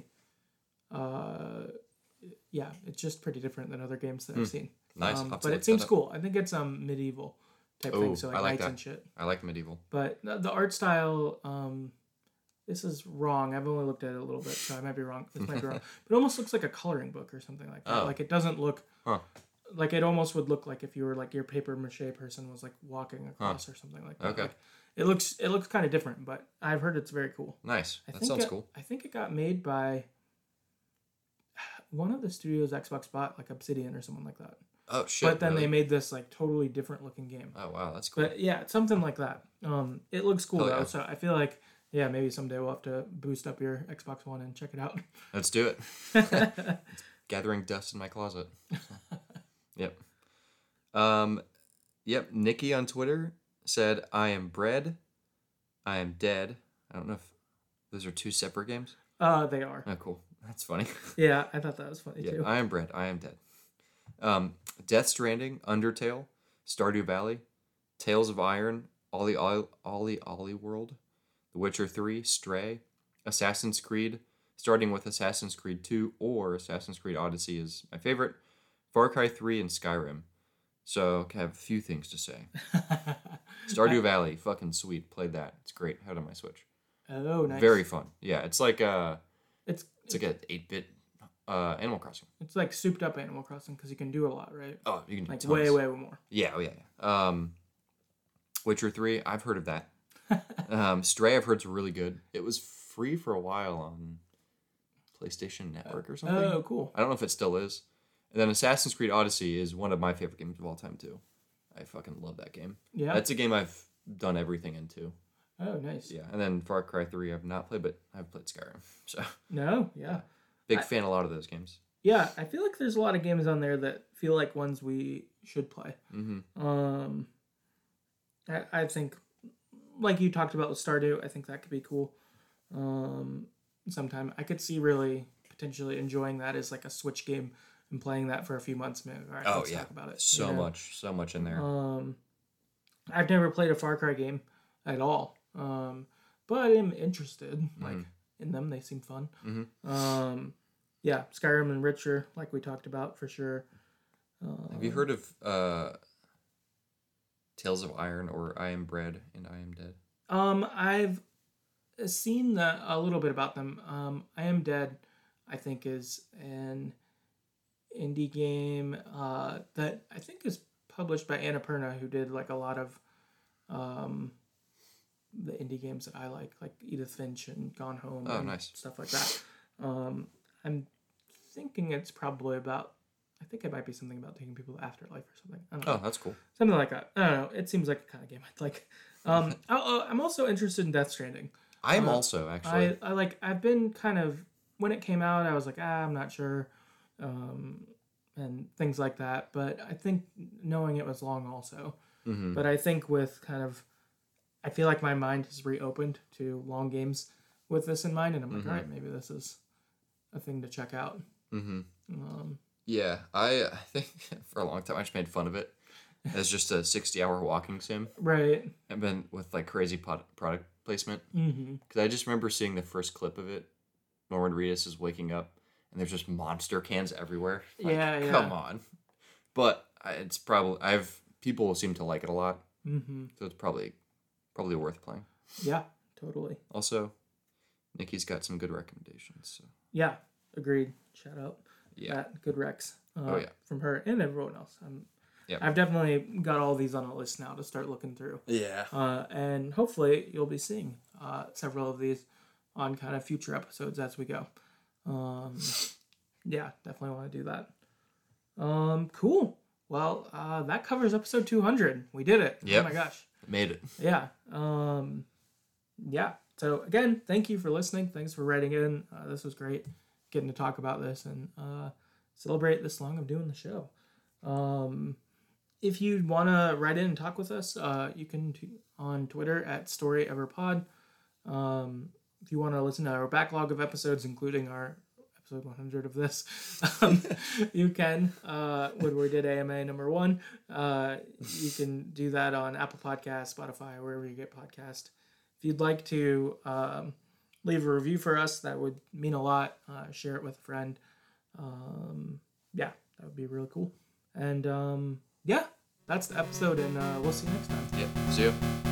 uh, yeah, it's just pretty different than other games that mm. I've seen. Nice, um, but it seems cool. I think it's um medieval type Ooh, thing, so like, I like knights that. and shit. I like medieval. But the, the art style, um, this is wrong. I've only looked at it a little bit, so I might be wrong. This might be wrong. But it almost looks like a coloring book or something like that. Oh. Like it doesn't look. Huh. Like it almost would look like if you were like your paper mache person was like walking across huh. or something like that. Okay. Like, it looks it looks kind of different, but I've heard it's very cool. Nice. I that think sounds it, cool. I think it got made by one of the studios Xbox bought, like Obsidian or someone like that. Oh shit! But then really? they made this like totally different looking game. Oh wow, that's cool. But yeah, it's something like that. Um, it looks cool oh, though, yeah. so I feel like yeah, maybe someday we'll have to boost up your Xbox One and check it out. Let's do it. It's gathering dust in my closet. Yep. Um, yep. Nikki on Twitter said, "I am bread, I am dead." I don't know if those are two separate games. Uh, they are. Oh, cool. That's funny. Yeah, I thought that was funny yeah, too. I am bread, I am dead. Um, Death Stranding, Undertale, Stardew Valley, Tales of Iron, Ollie Ollie Ollie Ollie World, The Witcher three, Stray, Assassin's Creed, starting with Assassin's Creed two or Assassin's Creed Odyssey is my favorite, Far Cry three, and Skyrim. So I have a few things to say. Stardew Valley, fucking sweet. Played that. It's great. Had it on my Switch. Oh, nice. Very fun. Yeah, it's like a, it's it's like an eight-bit uh, Animal Crossing. It's like souped up Animal Crossing because you can do a lot, right? Oh, you can do like tons. way, way more. Yeah, oh yeah, yeah. Um, Witcher three, I've heard of that. um, Stray, I've heard is really good. It was free for a while on PlayStation Network or something. Oh, cool. I don't know if it still is. And then Assassin's Creed Odyssey is one of my favorite games of all time, too. I fucking love that game. Yeah. That's a game I've done everything into. Oh, nice. Yeah. And then Far Cry three I've not played, but I've played Skyrim. So. No, yeah. Big I, fan of a lot of those games. Yeah, I feel like there's a lot of games on there that feel like ones we should play. Mm-hmm. Um, I, I think, like you talked about with Stardew, I think that could be cool. Um, sometime I could see really potentially enjoying that as like a Switch game and playing that for a few months. Maybe. All right, oh let's yeah, talk about it. So you know? much, so much in there. Um, I've never played a Far Cry game at all. Um, but I'm interested. Like mm-hmm. in them, they seem fun. Mm-hmm. Um, yeah, Skyrim and Witcher, like we talked about for sure. Um, Have you heard of uh, Tales of Iron or I Am Bread and I Am Dead? Um, I've seen the, a little bit about them. Um, I Am Dead, I think, is an indie game uh, that I think is published by Annapurna, who did like a lot of um, the indie games that I like, like Edith Finch and Gone Home oh, and nice. stuff like that. Um, I'm thinking it's probably about, I think it might be something about taking people to afterlife or something. I don't know. Oh, that's cool. Something like that. I don't know. It seems like a kind of game I'd like. Um, I, I'm also interested in Death Stranding. I am uh, also, actually. I, I like, I've been kind of, when it came out, I was like, ah, I'm not sure. Um, and things like that. But I think knowing it was long also. Mm-hmm. But I think with kind of I feel like my mind has reopened to long games with this in mind, and I'm like, mm-hmm. all right, maybe this is a thing to check out. Mm-hmm. Um, yeah, I, I think for a long time I just made fun of it as just a sixty-hour walking sim. Right. I've been with like crazy pod- product placement. Mm-hmm. Because I just remember seeing the first clip of it. Norman Reedus is waking up, and there's just monster cans everywhere. Like, yeah, yeah. Come on. But I, it's probably I've people seem to like it a lot, Mm-hmm. so it's probably probably worth playing. Yeah, totally. Also, Nikki's got some good recommendations. So. Yeah, agreed. Shout out. Yeah. That good recs. Uh, Oh, yeah. From her and everyone else. I'm, Yep. I've definitely got all these on a list now to start looking through. Yeah. Uh, and hopefully you'll be seeing uh, several of these on kind of future episodes as we go. Um, yeah, definitely want to do that. Um, cool. Well, uh, that covers episode two hundred. We did it. Yep. Oh my gosh. Made it. Yeah. Um, yeah. So again, thank you for listening. Thanks for writing in. Uh, this was great getting to talk about this and uh, celebrate this long of doing the show. Um, if you want to write in and talk with us, uh, you can t- on Twitter at StoryEverPod. Um, if you want to listen to our backlog of episodes, including our episode one hundred of this, um, you can. Uh, when we did A M A number one, uh, you can do that on Apple Podcasts, Spotify, wherever you get podcast. If you'd like to um, leave a review for us, that would mean a lot. Uh, share it with a friend. Um, yeah, that would be really cool. And um, yeah, that's the episode, and uh, we'll see you next time. Yeah. See you.